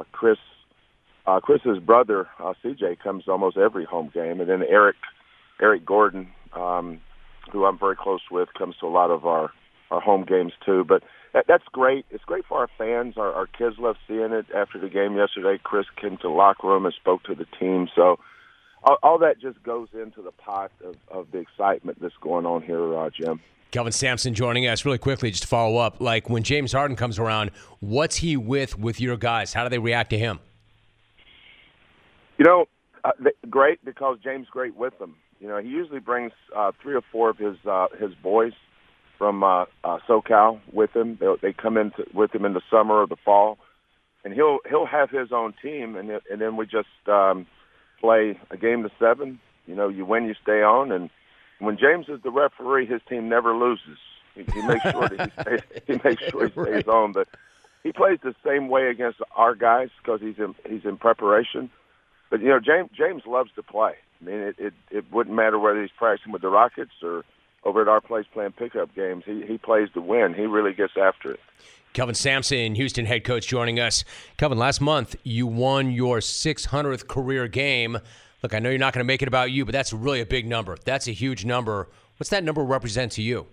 Speaker 13: Chris's brother, CJ, comes to almost every home game. And then Eric Gordon, who I'm very close with, comes to a lot of our home games too. But that's great. It's great for our fans. Our kids love seeing it. After the game yesterday, Chris came to the locker room and spoke to the team. So all that just goes into the pot of the excitement that's going on here, Jim.
Speaker 2: Kelvin Sampson joining us. Really quickly, just to follow up, like when James Harden comes around, what's he with your guys? How do they react to him?
Speaker 13: You know, great, because James is great with them. You know, he usually brings 3 or 4 of his boys from SoCal with him. They come in with him in the summer or the fall, and he'll have his own team, and then we just play a game to 7. You know, you win, you stay on, and when James is the referee, his team never loses. He makes sure that he stays on. But he plays the same way against our guys because he's in preparation. But you know, James loves to play. I mean, it wouldn't matter whether he's practicing with the Rockets or over at our place playing pickup games. He plays to win. He really gets after it.
Speaker 2: Kelvin Sampson, Houston head coach, joining us. Kelvin, last month you won your 600th career game. Look, I know you're not going to make it about you, but that's really a big number. That's a huge number. What's that number represent to you?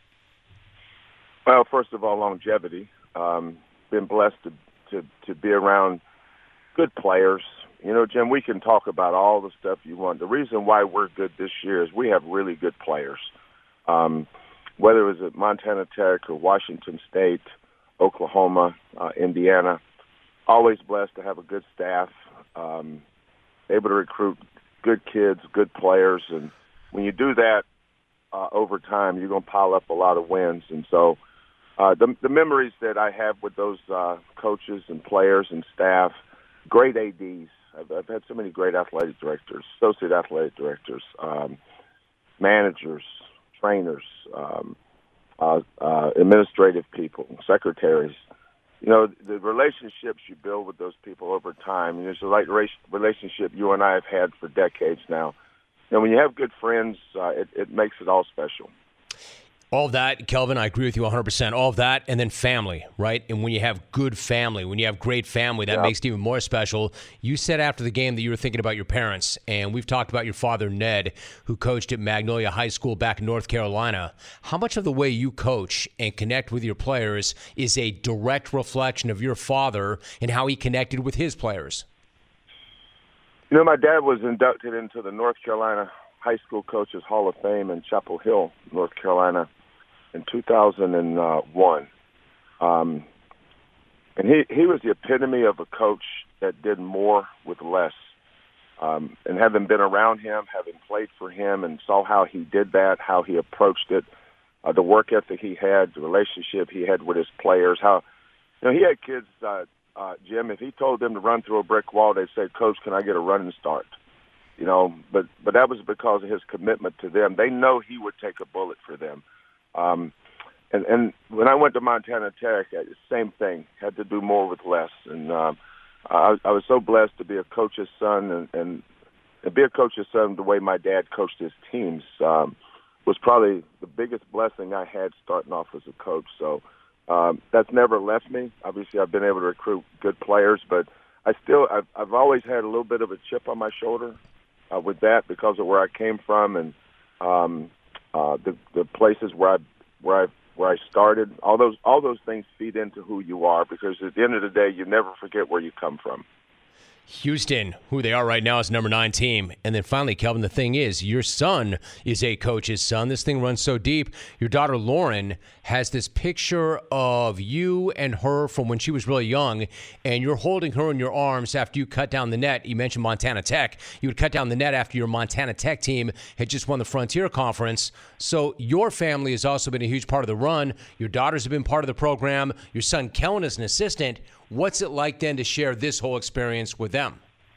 Speaker 13: Well, first of all, longevity. Been blessed to be around good players. You know, Jim, we can talk about all the stuff you want. The reason why we're good this year is we have really good players. Whether it was at Montana Tech or Washington State, Oklahoma, Indiana, always blessed to have a good staff. Able to recruit good kids, good players, and when you do that over time, you're going to pile up a lot of wins. And so the memories that I have with those coaches and players and staff, great ADs. I've had so many great athletic directors, associate athletic directors, managers, trainers, administrative people, secretaries. You know, the relationships you build with those people over time, and it's a like relationship you and I have had for decades now. And when you have good friends, it makes it all special.
Speaker 2: All of that, Kelvin, I agree with you 100%. All of that, and then family, right? And when you have good family, when you have great family, that makes it even more special. You said after the game that you were thinking about your parents, and we've talked about your father, Ned, who coached at Magnolia High School back in North Carolina. How much of the way you coach and connect with your players is a direct reflection of your father and how he connected with his players?
Speaker 13: You know, my dad was inducted into the North Carolina High School Coaches Hall of Fame in Chapel Hill, North Carolina, in 2001. And he was the epitome of a coach that did more with less. And having been around him, having played for him, and saw how he did that, how he approached it, the work ethic he had, the relationship he had with his players, how, you know, he had kids, Jim, if he told them to run through a brick wall, they'd say, "Coach, can I get a running start?" But that was because of his commitment to them. They know he would take a bullet for them. And when I went to Montana Tech, same thing. Had to do more with less. And I was so blessed to be a coach's son, and be a coach's son the way my dad coached his teams was probably the biggest blessing I had starting off as a coach. So that's never left me. Obviously, I've been able to recruit good players, but I've always had a little bit of a chip on my shoulder with that because of where I came from and the places where I started. All those things feed into who you are, because at the end of the day, you never forget where you come from.
Speaker 2: Houston, who they are right now, is number 9 team. And then finally, Kelvin, the thing is, your son is a coach's son. This thing runs so deep. Your daughter, Lauren, has this picture of you and her from when she was really young, and you're holding her in your arms after you cut down the net. You mentioned Montana Tech. You would cut down the net after your Montana Tech team had just won the Frontier Conference. So your family has also been a huge part of the run. Your daughters have been part of the program. Your son, Kellen, is an assistant. What's it like then to share this whole experience with them?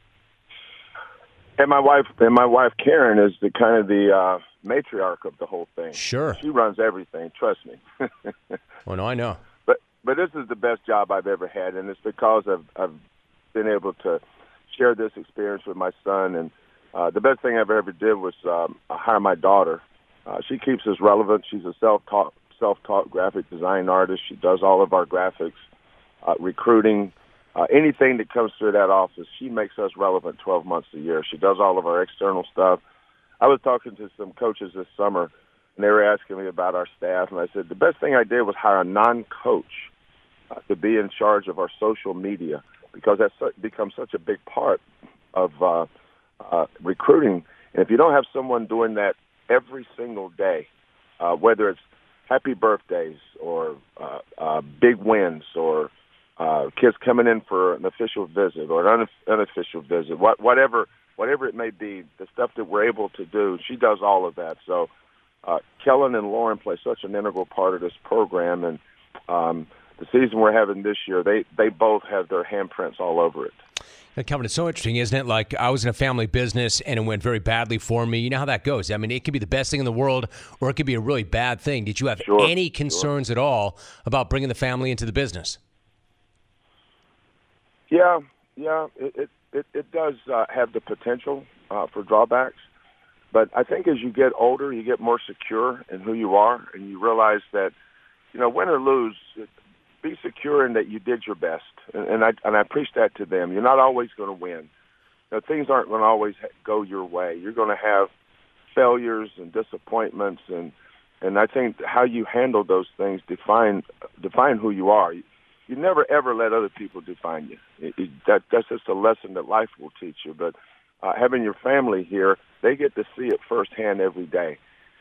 Speaker 13: And my wife Karen is the kind of the matriarch of the whole thing.
Speaker 2: Sure,
Speaker 13: she runs everything. Trust me.
Speaker 2: Well, no, I know.
Speaker 13: But this is the best job I've ever had, and it's because I've been able to share this experience with my son. And the best thing I've ever did was hire my daughter. She keeps us relevant. She's a self-taught graphic design artist. She does all of our graphics. Recruiting, anything that comes through that office, she makes us relevant 12 months a year. She does all of our external stuff. I was talking to some coaches this summer, and they were asking me about our staff, and I said the best thing I did was hire a non-coach to be in charge of our social media, because that's become such a big part of recruiting. And if you don't have someone doing that every single day, whether it's happy birthdays or big wins or kids coming in for an official visit or an unofficial visit, whatever it may be, the stuff that we're able to do, she does all of that. So Kellen and Lauren play such an integral part of this program, and the season we're having this year, they both have their handprints all over it.
Speaker 2: Now, Kelvin, it's so interesting, isn't it? Like, I was in a family business, and it went very badly for me. You know how that goes. I mean, it could be the best thing in the world, or it could be a really bad thing. Did you have any concerns at all about bringing the family into the business?
Speaker 13: Yeah, it does have the potential for drawbacks. But I think as you get older, you get more secure in who you are, and you realize that, win or lose, be secure in that you did your best. And I preach that to them. You're not always going to win. Things aren't going to always go your way. You're going to have failures and disappointments, and I think how you handle those things define who you are. You never, ever let other people define you. That's just a lesson that life will teach you. But having your family here, they get to see it firsthand every day.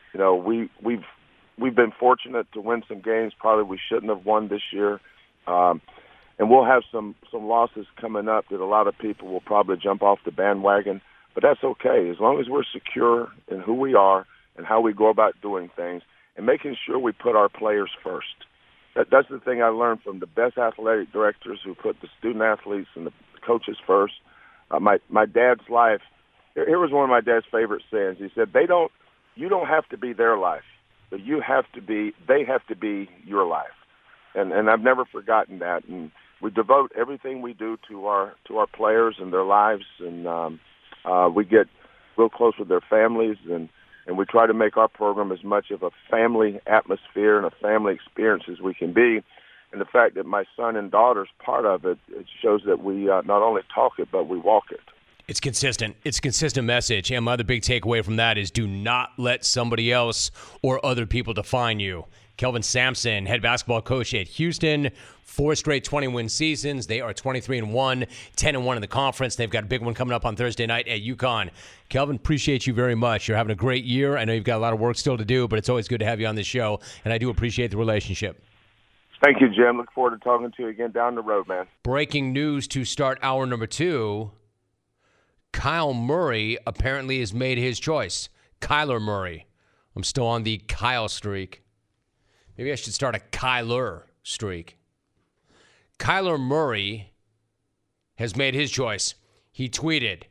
Speaker 13: We've been fortunate to win some games probably we shouldn't have won this year. And we'll have some losses coming up that a lot of people will probably jump off the bandwagon. But that's okay. As long as we're secure in who we are and how we go about doing things and making sure we put our players first. That's the thing I learned from the best athletic directors who put the student athletes and the coaches first. My dad's life, here was one of my dad's favorite sayings. He said, you don't have to be their life, but they have to be your life. And I've never forgotten that. And we devote everything we do to our players and their lives, and we get real close with their families, and we try to make our program as much of a family atmosphere and a family experience as we can be. And the fact that my son and daughter's part of it, it shows that we not only talk it, but we walk it.
Speaker 2: It's consistent. It's a consistent message. And my other big takeaway from that is do not let somebody else or other people define you. Kelvin Sampson, head basketball coach at Houston, 4 straight 20-win seasons. They are 23-1, 10-1 in the conference. They've got a big one coming up on Thursday night at UConn. Kelvin, appreciate you very much. You're having a great year. I know you've got a lot of work still to do, but it's always good to have you on this show, and I do appreciate the relationship.
Speaker 13: Thank you, Jim. Look forward to talking to you again down the road, man.
Speaker 2: Breaking news to start hour number 2. Kyle Murray apparently has made his choice. Kyler Murray. I'm still on the Kyle streak. Maybe I should start a Kyler streak. Kyler Murray has made his choice. He tweeted,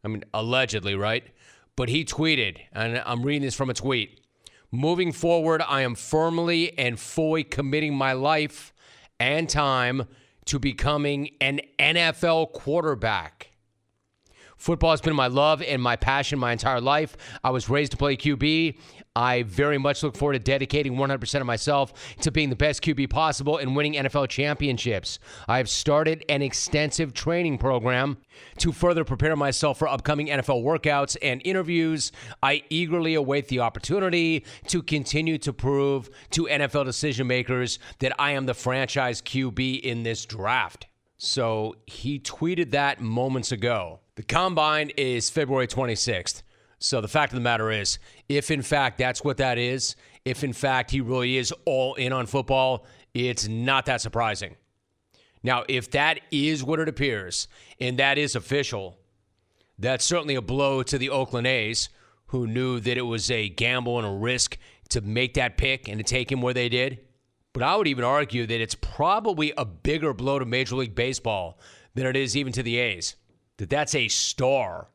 Speaker 2: I mean, allegedly, right? But he tweeted, and I'm reading this from a tweet. Moving forward, I am firmly and fully committing my life and time to becoming an NFL quarterback. Football has been my love and my passion my entire life. I was raised to play QB. I very much look forward to dedicating 100% of myself to being the best QB possible and winning NFL championships. I have started an extensive training program to further prepare myself for upcoming NFL workouts and interviews. I eagerly await the opportunity to continue to prove to NFL decision makers that I am the franchise QB in this draft. So he tweeted that moments ago. The Combine is February 26th. So the fact of the matter is, if in fact that's what that is, if in fact he really is all in on football, it's not that surprising. Now, if that is what it appears, and that is official, that's certainly a blow to the Oakland A's, who knew that it was a gamble and a risk to make that pick and to take him where they did. But I would even argue that it's probably a bigger blow to Major League Baseball than it is even to the A's. That's a star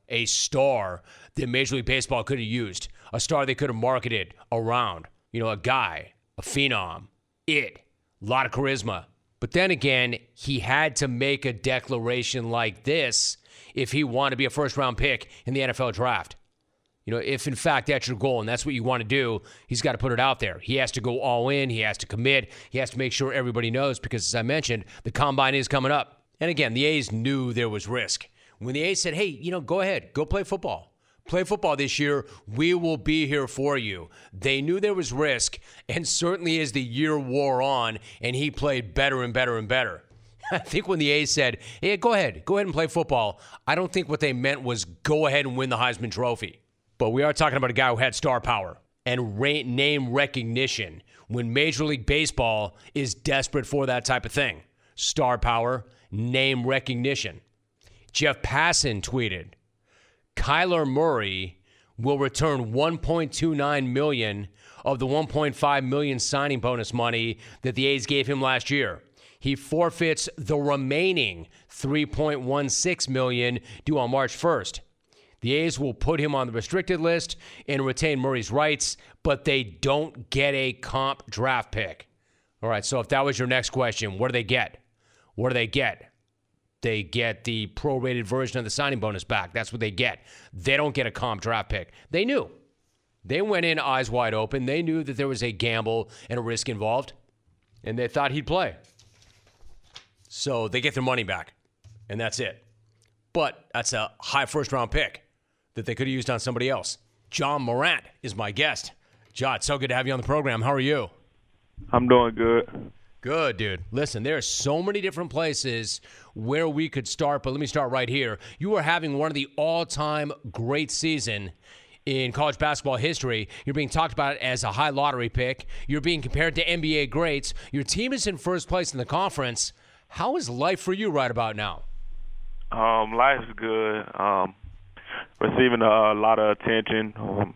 Speaker 2: that Major League Baseball could have used, a star they could have marketed around, a guy, a phenom, a lot of charisma. But then again, he had to make a declaration like this if he wanted to be a first-round pick in the NFL draft. If in fact that's your goal and that's what you want to do, he's got to put it out there. He has to go all in. He has to commit. He has to make sure everybody knows because, as I mentioned, the Combine is coming up. And again, the A's knew there was risk. When the A's said, hey, go ahead, go play football. Play football this year. We will be here for you. They knew there was risk, and certainly as the year wore on and he played better and better and better. I think when the A's said, hey, go ahead and play football, I don't think what they meant was go ahead and win the Heisman Trophy. But we are talking about a guy who had star power and name recognition when Major League Baseball is desperate for that type of thing. Star power, name recognition. Jeff Passan tweeted, Kyler Murray will return $1.29 million of the $1.5 million signing bonus money that the A's gave him last year. He forfeits the remaining $3.16 million due on March 1st. The A's will put him on the restricted list and retain Murray's rights, but they don't get a comp draft pick. All right, so if that was your next question, what do they get? They get the prorated version of the signing bonus back. That's what they get. They don't get a comp draft pick. They knew. They went in eyes wide open. They knew that there was a gamble and a risk involved, and they thought he'd play. So they get their money back, and that's it. But that's a high first-round pick that they could have used on somebody else. John Morant is my guest. John, it's so good to have you on the program. How are you?
Speaker 16: I'm doing good.
Speaker 2: Good, dude. Listen, there are so many different places where we could start, but let me start right here. You are having one of the all-time great season in college basketball history. You're being talked about as a high lottery pick. You're being compared to NBA greats. Your team is in first place in the conference. How is life for you right about now?
Speaker 16: Life's good. Receiving a lot of attention.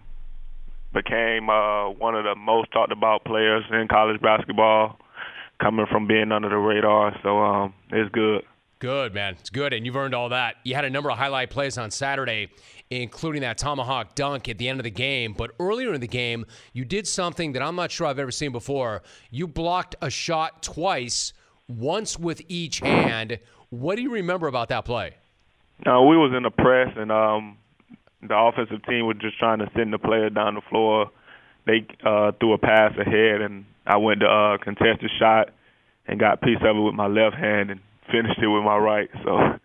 Speaker 16: Became one of the most talked about players in college basketball, coming from being under the radar. So it's good.
Speaker 2: Good, man. It's good, and you've earned all that. You had a number of highlight plays on Saturday, including that tomahawk dunk at the end of the game. But earlier in the game, you did something that I'm not sure I've ever seen before. You blocked a shot twice, once with each hand. What do you remember about that play?
Speaker 16: We was in the press, and the offensive team was just trying to send the player down the floor. They threw a pass ahead, and I went to contest the shot and got a piece of it with my left hand and finished it with my right. So,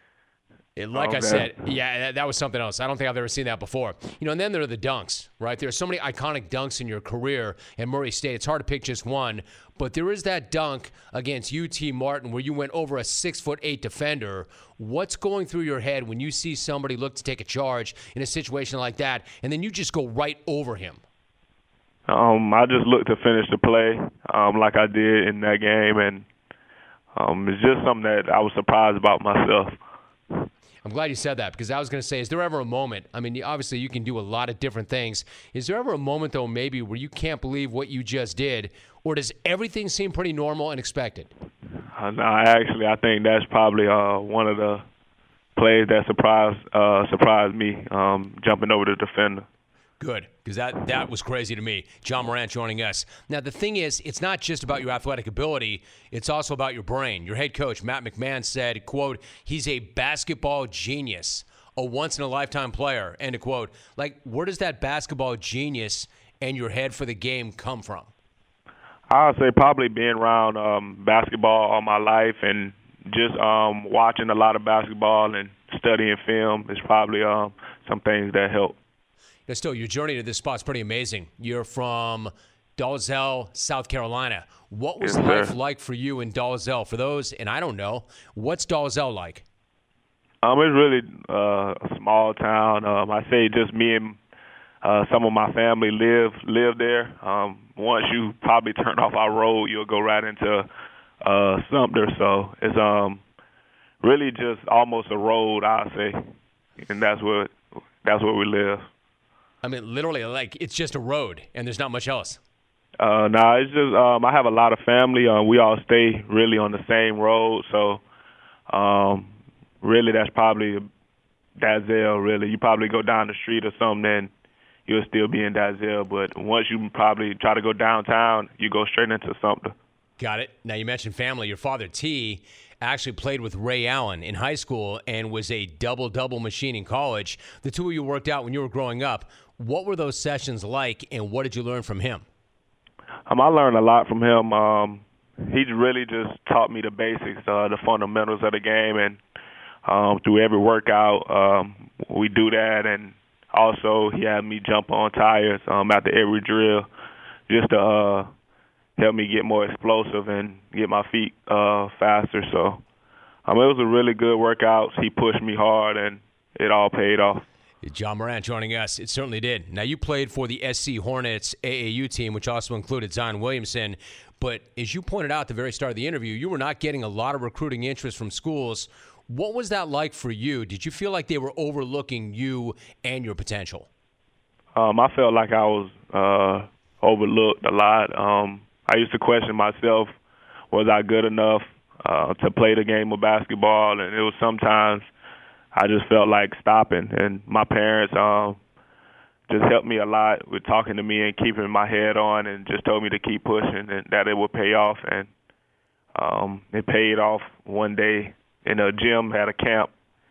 Speaker 2: I said, yeah, that was something else. I don't think I've ever seen that before. And then there are the dunks, right? There are so many iconic dunks in your career at Murray State. It's hard to pick just one. But there is that dunk against UT Martin where you went over a 6'8" defender. What's going through your head when you see somebody look to take a charge in a situation like that, and then you just go right over him?
Speaker 16: I just looked to finish the play like I did in that game, and it's just something that I was surprised about myself.
Speaker 2: I'm glad you said that because I was going to say, is there ever a moment, I mean, obviously you can do a lot of different things. Is there ever a moment, though, maybe where you can't believe what you just did, or does everything seem pretty normal and expected?
Speaker 16: No, actually, I think that's probably one of the plays that surprised me, jumping over the defender.
Speaker 2: Good, because that was crazy to me. Ja Morant joining us. Now, the thing is, it's not just about your athletic ability. It's also about your brain. Your head coach, Matt McMahon, said, quote, he's a basketball genius, a once-in-a-lifetime player, end of quote. Like, where does that basketball genius and your head for the game come from?
Speaker 16: I would say probably being around basketball all my life and just watching a lot of basketball and studying film is probably some things that help.
Speaker 2: Now, still, your journey to this spot's pretty amazing. You're from Dalzell, South Carolina. What was life like for you in Dalzell? For those, and I don't know, what's Dalzell like?
Speaker 16: It's really a small town. I say just me and some of my family live there. Once you probably turn off our road, you'll go right into Sumter. So it's really just almost a road, I'd say, and that's where we live.
Speaker 2: I mean, literally, like, it's just a road, and there's not much else.
Speaker 16: No, it's just I have a lot of family. We all stay really on the same road, so really that's probably Dalzell, really. You probably go down the street or something, and you'll still be in Dalzell. But once you probably try to go downtown, you go straight into Sumter.
Speaker 2: Got it. Now, you mentioned family. Your father, T, actually played with Ray Allen in high school and was a double-double machine in college. The two of you worked out when you were growing up. What were those sessions like, and what did you learn from him?
Speaker 16: I learned a lot from him. He really just taught me the basics, the fundamentals of the game, and through every workout, we do that. And also, he had me jump on tires after every drill just to help me get more explosive and get my feet faster. So it was a really good workout. He pushed me hard, and it all paid off.
Speaker 2: Ja Morant joining us. It certainly did. Now, you played for the SC Hornets AAU team, which also included Zion Williamson. But as you pointed out at the very start of the interview, you were not getting a lot of recruiting interest from schools. What was that like for you? Did you feel like they were overlooking you and your potential?
Speaker 16: I felt like I was overlooked a lot. I used to question myself, was I good enough to play the game of basketball? And it was sometimes I just felt like stopping. And my parents just helped me a lot with talking to me and keeping my head on and just told me to keep pushing and that it would pay off. And it paid off one day in a gym, had a camp.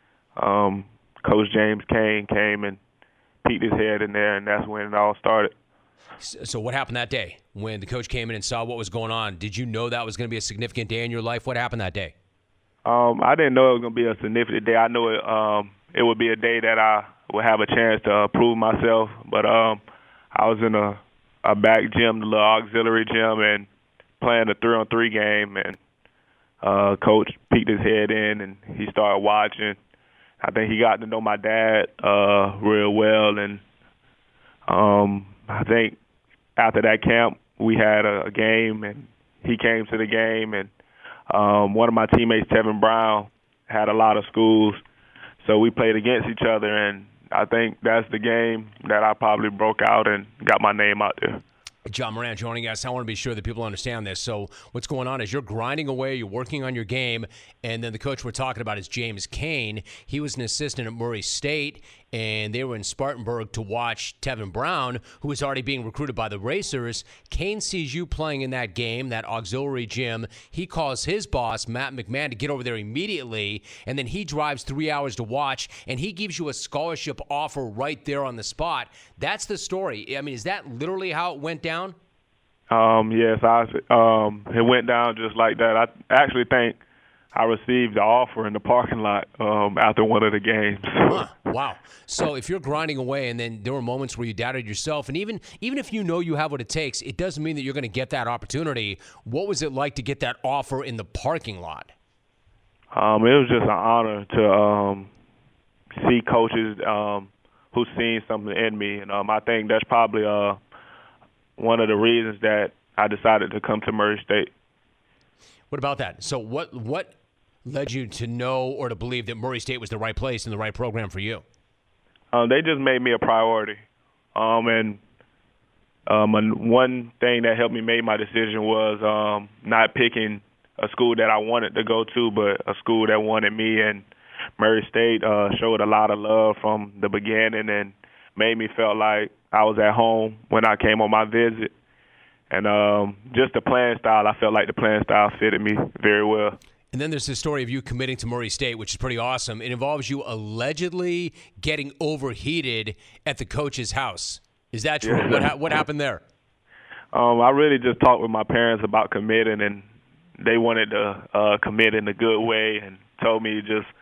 Speaker 16: Coach James Kane came and peeked his head in there, and that's when it all started.
Speaker 2: So what happened that day when the coach came in and saw what was going on? Did you know that was going to be a significant day in your life? What happened that day?
Speaker 16: I didn't know it was going to be a significant day. I knew it would be a day that I would have a chance to prove myself. But I was in a back gym, the little auxiliary gym, and playing a 3-on-3 game. And coach peeked his head in, and he started watching. I think he got to know my dad real well. And I think after that camp, we had a game, and he came to the game, and one of my teammates, Tevin Brown, had a lot of schools, so we played against each other, and I think that's the game that I probably broke out and got my name out there.
Speaker 2: Ja Morant joining us. I want to be sure that people understand this. So what's going on is you're grinding away, you're working on your game, and then the coach we're talking about is James Kane. He was an assistant at Murray State, and they were in Spartanburg to watch Tevin Brown, who was already being recruited by the Racers. Kane sees you playing in that game, that auxiliary gym. He calls his boss, Matt McMahon, to get over there immediately, and then he drives 3 hours to watch, and he gives you a scholarship offer right there on the spot. That's the story. I mean, is that literally how it went down?
Speaker 16: Yes, it went down just like that. I actually think I received the offer in the parking lot after one of the games.
Speaker 2: Huh. Wow. So if you're grinding away and then there were moments where you doubted yourself, and even if you know you have what it takes, it doesn't mean that you're going to get that opportunity. What was it like to get that offer in the parking lot?
Speaker 16: It was just an honor to see coaches who've seen something in me. And I think that's probably one of the reasons that I decided to come to Murray State.
Speaker 2: What about that? So what led you to know or to believe that Murray State was the right place and the right program for you?
Speaker 16: They just made me a priority. And one thing that helped me make my decision was not picking a school that I wanted to go to, but a school that wanted me. And Murray State showed a lot of love from the beginning and made me feel like I was at home when I came on my visit. And just the playing style, I felt like the playing style fitted me very well.
Speaker 2: And then there's the story of you committing to Murray State, which is pretty awesome. It involves you allegedly getting overheated at the coach's house. Is that true?
Speaker 16: Yeah.
Speaker 2: What happened there?
Speaker 16: I really just talked with my parents about committing, and they wanted to commit in a good way and told me to just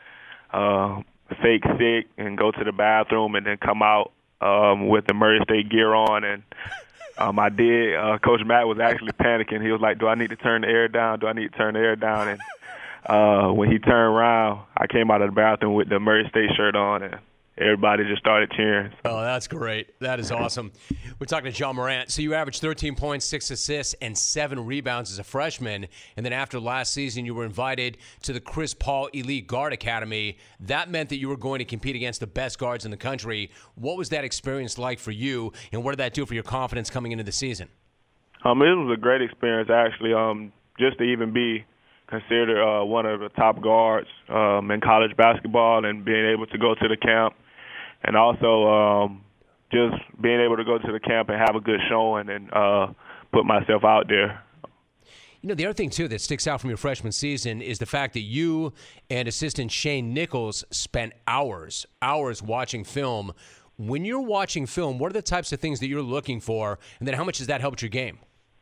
Speaker 16: fake sick and go to the bathroom and then come out with the Murray State gear on. And I did. Coach Matt was actually panicking. He was like, do I need to turn the air down? Do I need to turn the air down? And when he turned around, I came out of the bathroom with the Murray State shirt on, and everybody just started cheering.
Speaker 2: Oh, that's great. That is awesome. We're talking to John Morant. So you averaged 13 points, 6 assists, and 7 rebounds as a freshman. And then after last season, you were invited to the Chris Paul Elite Guard Academy. That meant that you were going to compete against the best guards in the country. What was that experience like for you, and what did that do for your confidence coming into the season?
Speaker 16: It was a great experience, actually, just to even be considered one of the top guards in college basketball and being able to go to the camp. And also just being able to go to the camp and have a good showing and put myself out there.
Speaker 2: You know, the other thing, too, that sticks out from your freshman season is the fact that you and assistant Shane Nichols spent hours watching film. When you're watching film, what are the types of things that you're looking for, and then how much has that helped your game?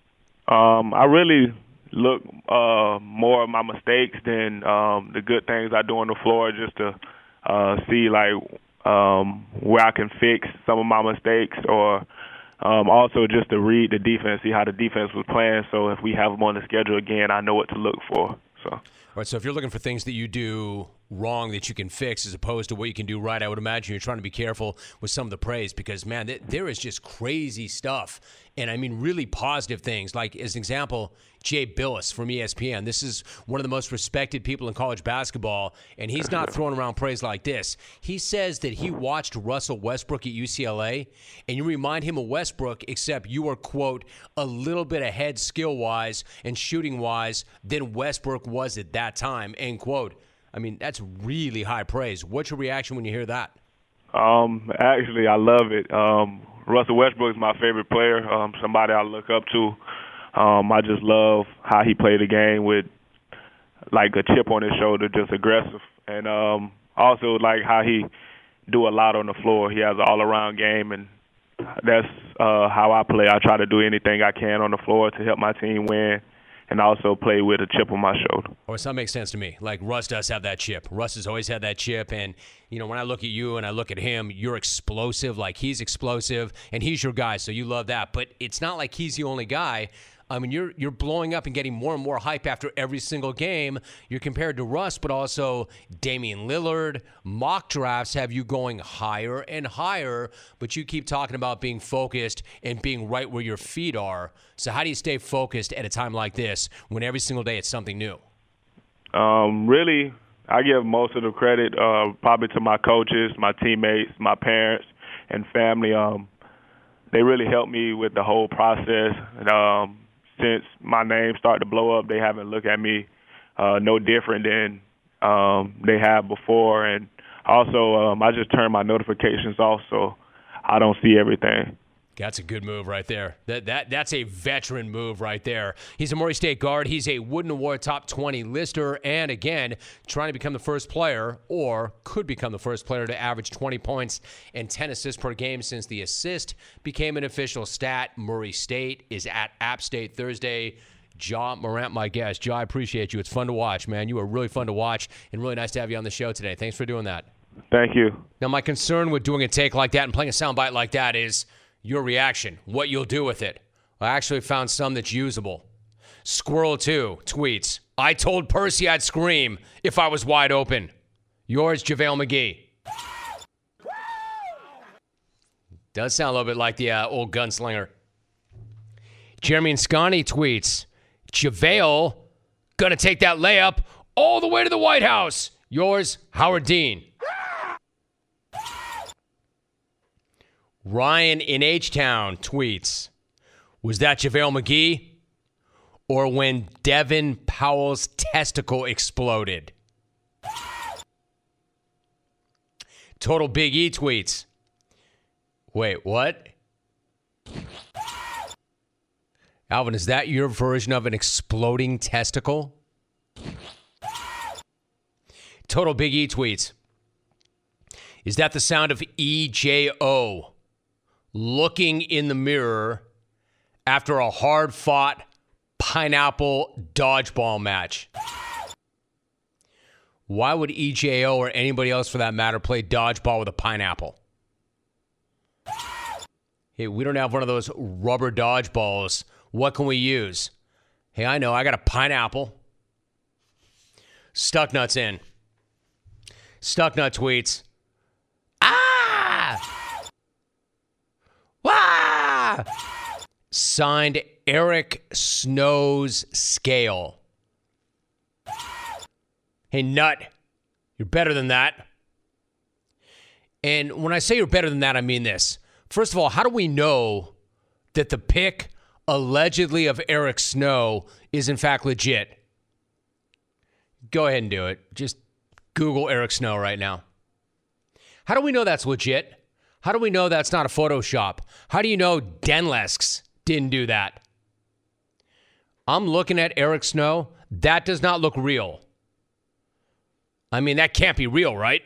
Speaker 16: I really look more at my mistakes than the good things I do on the floor, just to see, like, where I can fix some of my mistakes, or also just to read the defense, see how the defense was playing, so if we have them on the schedule again, I know what to look for. All
Speaker 2: right, so if you're looking for things that you do wrong that you can fix as opposed to what you can do right, I would imagine you're trying to be careful with some of the praise because, man, there is just crazy stuff. And I mean really positive things. Like, as an example, Jay Billis from ESPN. This is one of the most respected people in college basketball, and he's not throwing around praise like this. He says that he watched Russell Westbrook at UCLA, and you remind him of Westbrook, except you are, quote, a little bit ahead skill-wise and shooting-wise than Westbrook was at that time, end quote. I mean, that's really high praise. What's your reaction when you hear that?
Speaker 16: Actually, I love it. Russell Westbrook is my favorite player, somebody I look up to. I just love how he played the game with, like, a chip on his shoulder, just aggressive. And also like how he do a lot on the floor. He has an all-around game, and that's how I play. I try to do anything I can on the floor to help my team win, and also play with a chip on my shoulder.
Speaker 2: Oh, so that makes sense to me. Like, Russ does have that chip. Russ has always had that chip. And, you know, when I look at you and I look at him, you're explosive like he's explosive, and he's your guy, so you love that. But it's not like he's the only guy. I mean, you're blowing up and getting more and more hype after every single game. You're compared to Russ, but also Damian Lillard. Mock drafts have you going higher and higher, but you keep talking about being focused and being right where your feet are. So how do you stay focused at a time like this when every single day it's something new?
Speaker 16: Really, I give most of the credit probably to my coaches, my teammates, my parents, and family. They really helped me with the whole process. And, since my name started to blow up, they haven't looked at me no different than they have before. And also, I just turn my notifications off so I don't see everything.
Speaker 2: That's a good move right there. That's a veteran move right there. He's a Murray State guard. He's a Wooden Award Top 20 lister, and again, trying to become the first player, or could become the first player, to average 20 points and 10 assists per game since the assist became an official stat. Murray State is at App State Thursday. John Morant, my guest. John, I appreciate you. It's fun to watch, man. You are really fun to watch, and really nice to have you on the show today. Thanks for doing that.
Speaker 16: Thank you.
Speaker 2: Now, my concern with doing a take like that and playing a soundbite like that is your reaction, what you'll do with it. I actually found some that's usable. Squirrel2 tweets, I told Percy I'd scream if I was wide open. Yours, JaVale McGee. Does sound a little bit like the old gunslinger. Jeremy Nscani tweets, JaVale gonna take that layup all the way to the White House. Yours, Howard Dean. Ryan in H-Town tweets, was that JaVale McGee or when Devin Powell's testicle exploded? Total Big E tweets. Wait, what? Alvin, is that your version of an exploding testicle? Total Big E tweets. Is that the sound of EJO looking in the mirror after a hard-fought pineapple dodgeball match? Why would EJO or anybody else for that matter play dodgeball with a pineapple? Hey, we don't have one of those rubber dodgeballs. What can we use? Hey, I know. I got a pineapple. Stucknut's in. Stucknut tweets. Ah! Wah! Signed Eric Snow's scale. Hey, Nut, you're better than that. And when I say you're better than that, I mean this. First of all, how do we know that the pick allegedly of Eric Snow is in fact legit? Go ahead and do it. Just Google Eric Snow right now. How do we know that's legit? How do we know that's not a Photoshop? How do you know Denlesks didn't do that? I'm looking at Eric Snow. That does not look real. I mean, that can't be real, right?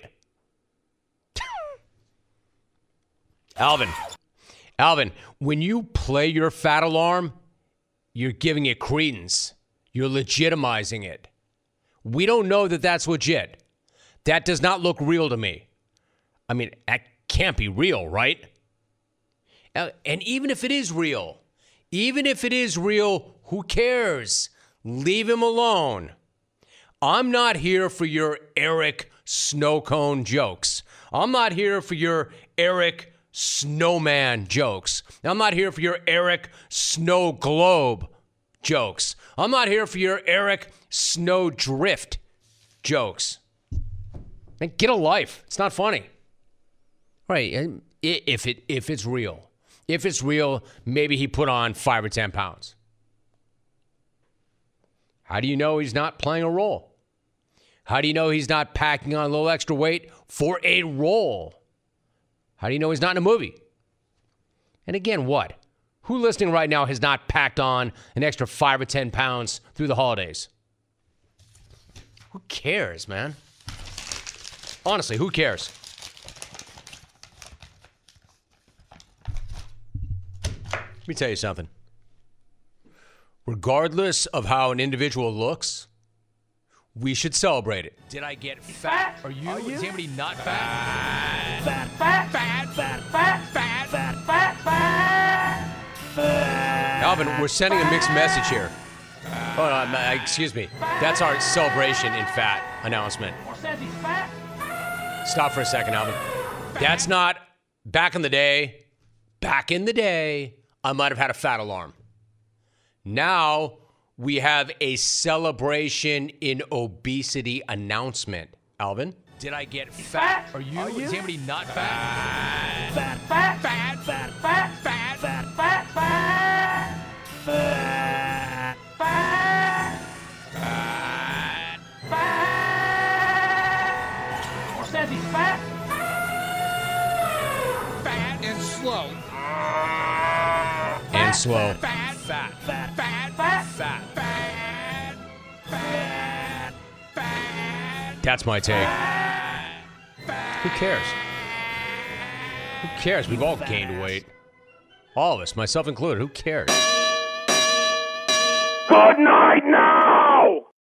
Speaker 2: Alvin, when you play your fat alarm, you're giving it credence. You're legitimizing it. We don't know that that's legit. That does not look real to me. I mean, that can't be real, right? And even if it is real, who cares? Leave him alone. I'm not here for your Eric Snowcone jokes. I'm not here for your Eric Snowman jokes. I'm not here for your Eric Snow Globe jokes. I'm not here for your Eric Snowdrift jokes. Man, get a life. It's not funny. Right. If it's real. If it's real, maybe he put on 5 or 10 pounds. How do you know he's not playing a role? How do you know he's not packing on a little extra weight for a role? How do you know he's not in a movie? And again, what? Who listening right now has not packed on an extra 5 or 10 pounds through the holidays? Who cares, man? Honestly, who cares? Let me tell you something. Regardless of how an individual looks, we should celebrate it. Did I get fat? Are you? Is anybody not fat? Fat. Alvin, we're sending a mixed message here. Oh, no, excuse me. That's our celebration in fat announcement. Stop for a second, Alvin. That's not back in the day. Back in the day, I might have had a fat alarm. Now we have a celebration in obesity announcement. Alvin, did I get fat? Are you? Is anybody not fat?
Speaker 17: Or says he's fat.
Speaker 18: Fat and slow.
Speaker 2: And slow. That's my take. Who cares? Who cares? We've all gained weight. All of us, myself included. Who cares?
Speaker 17: Good night now.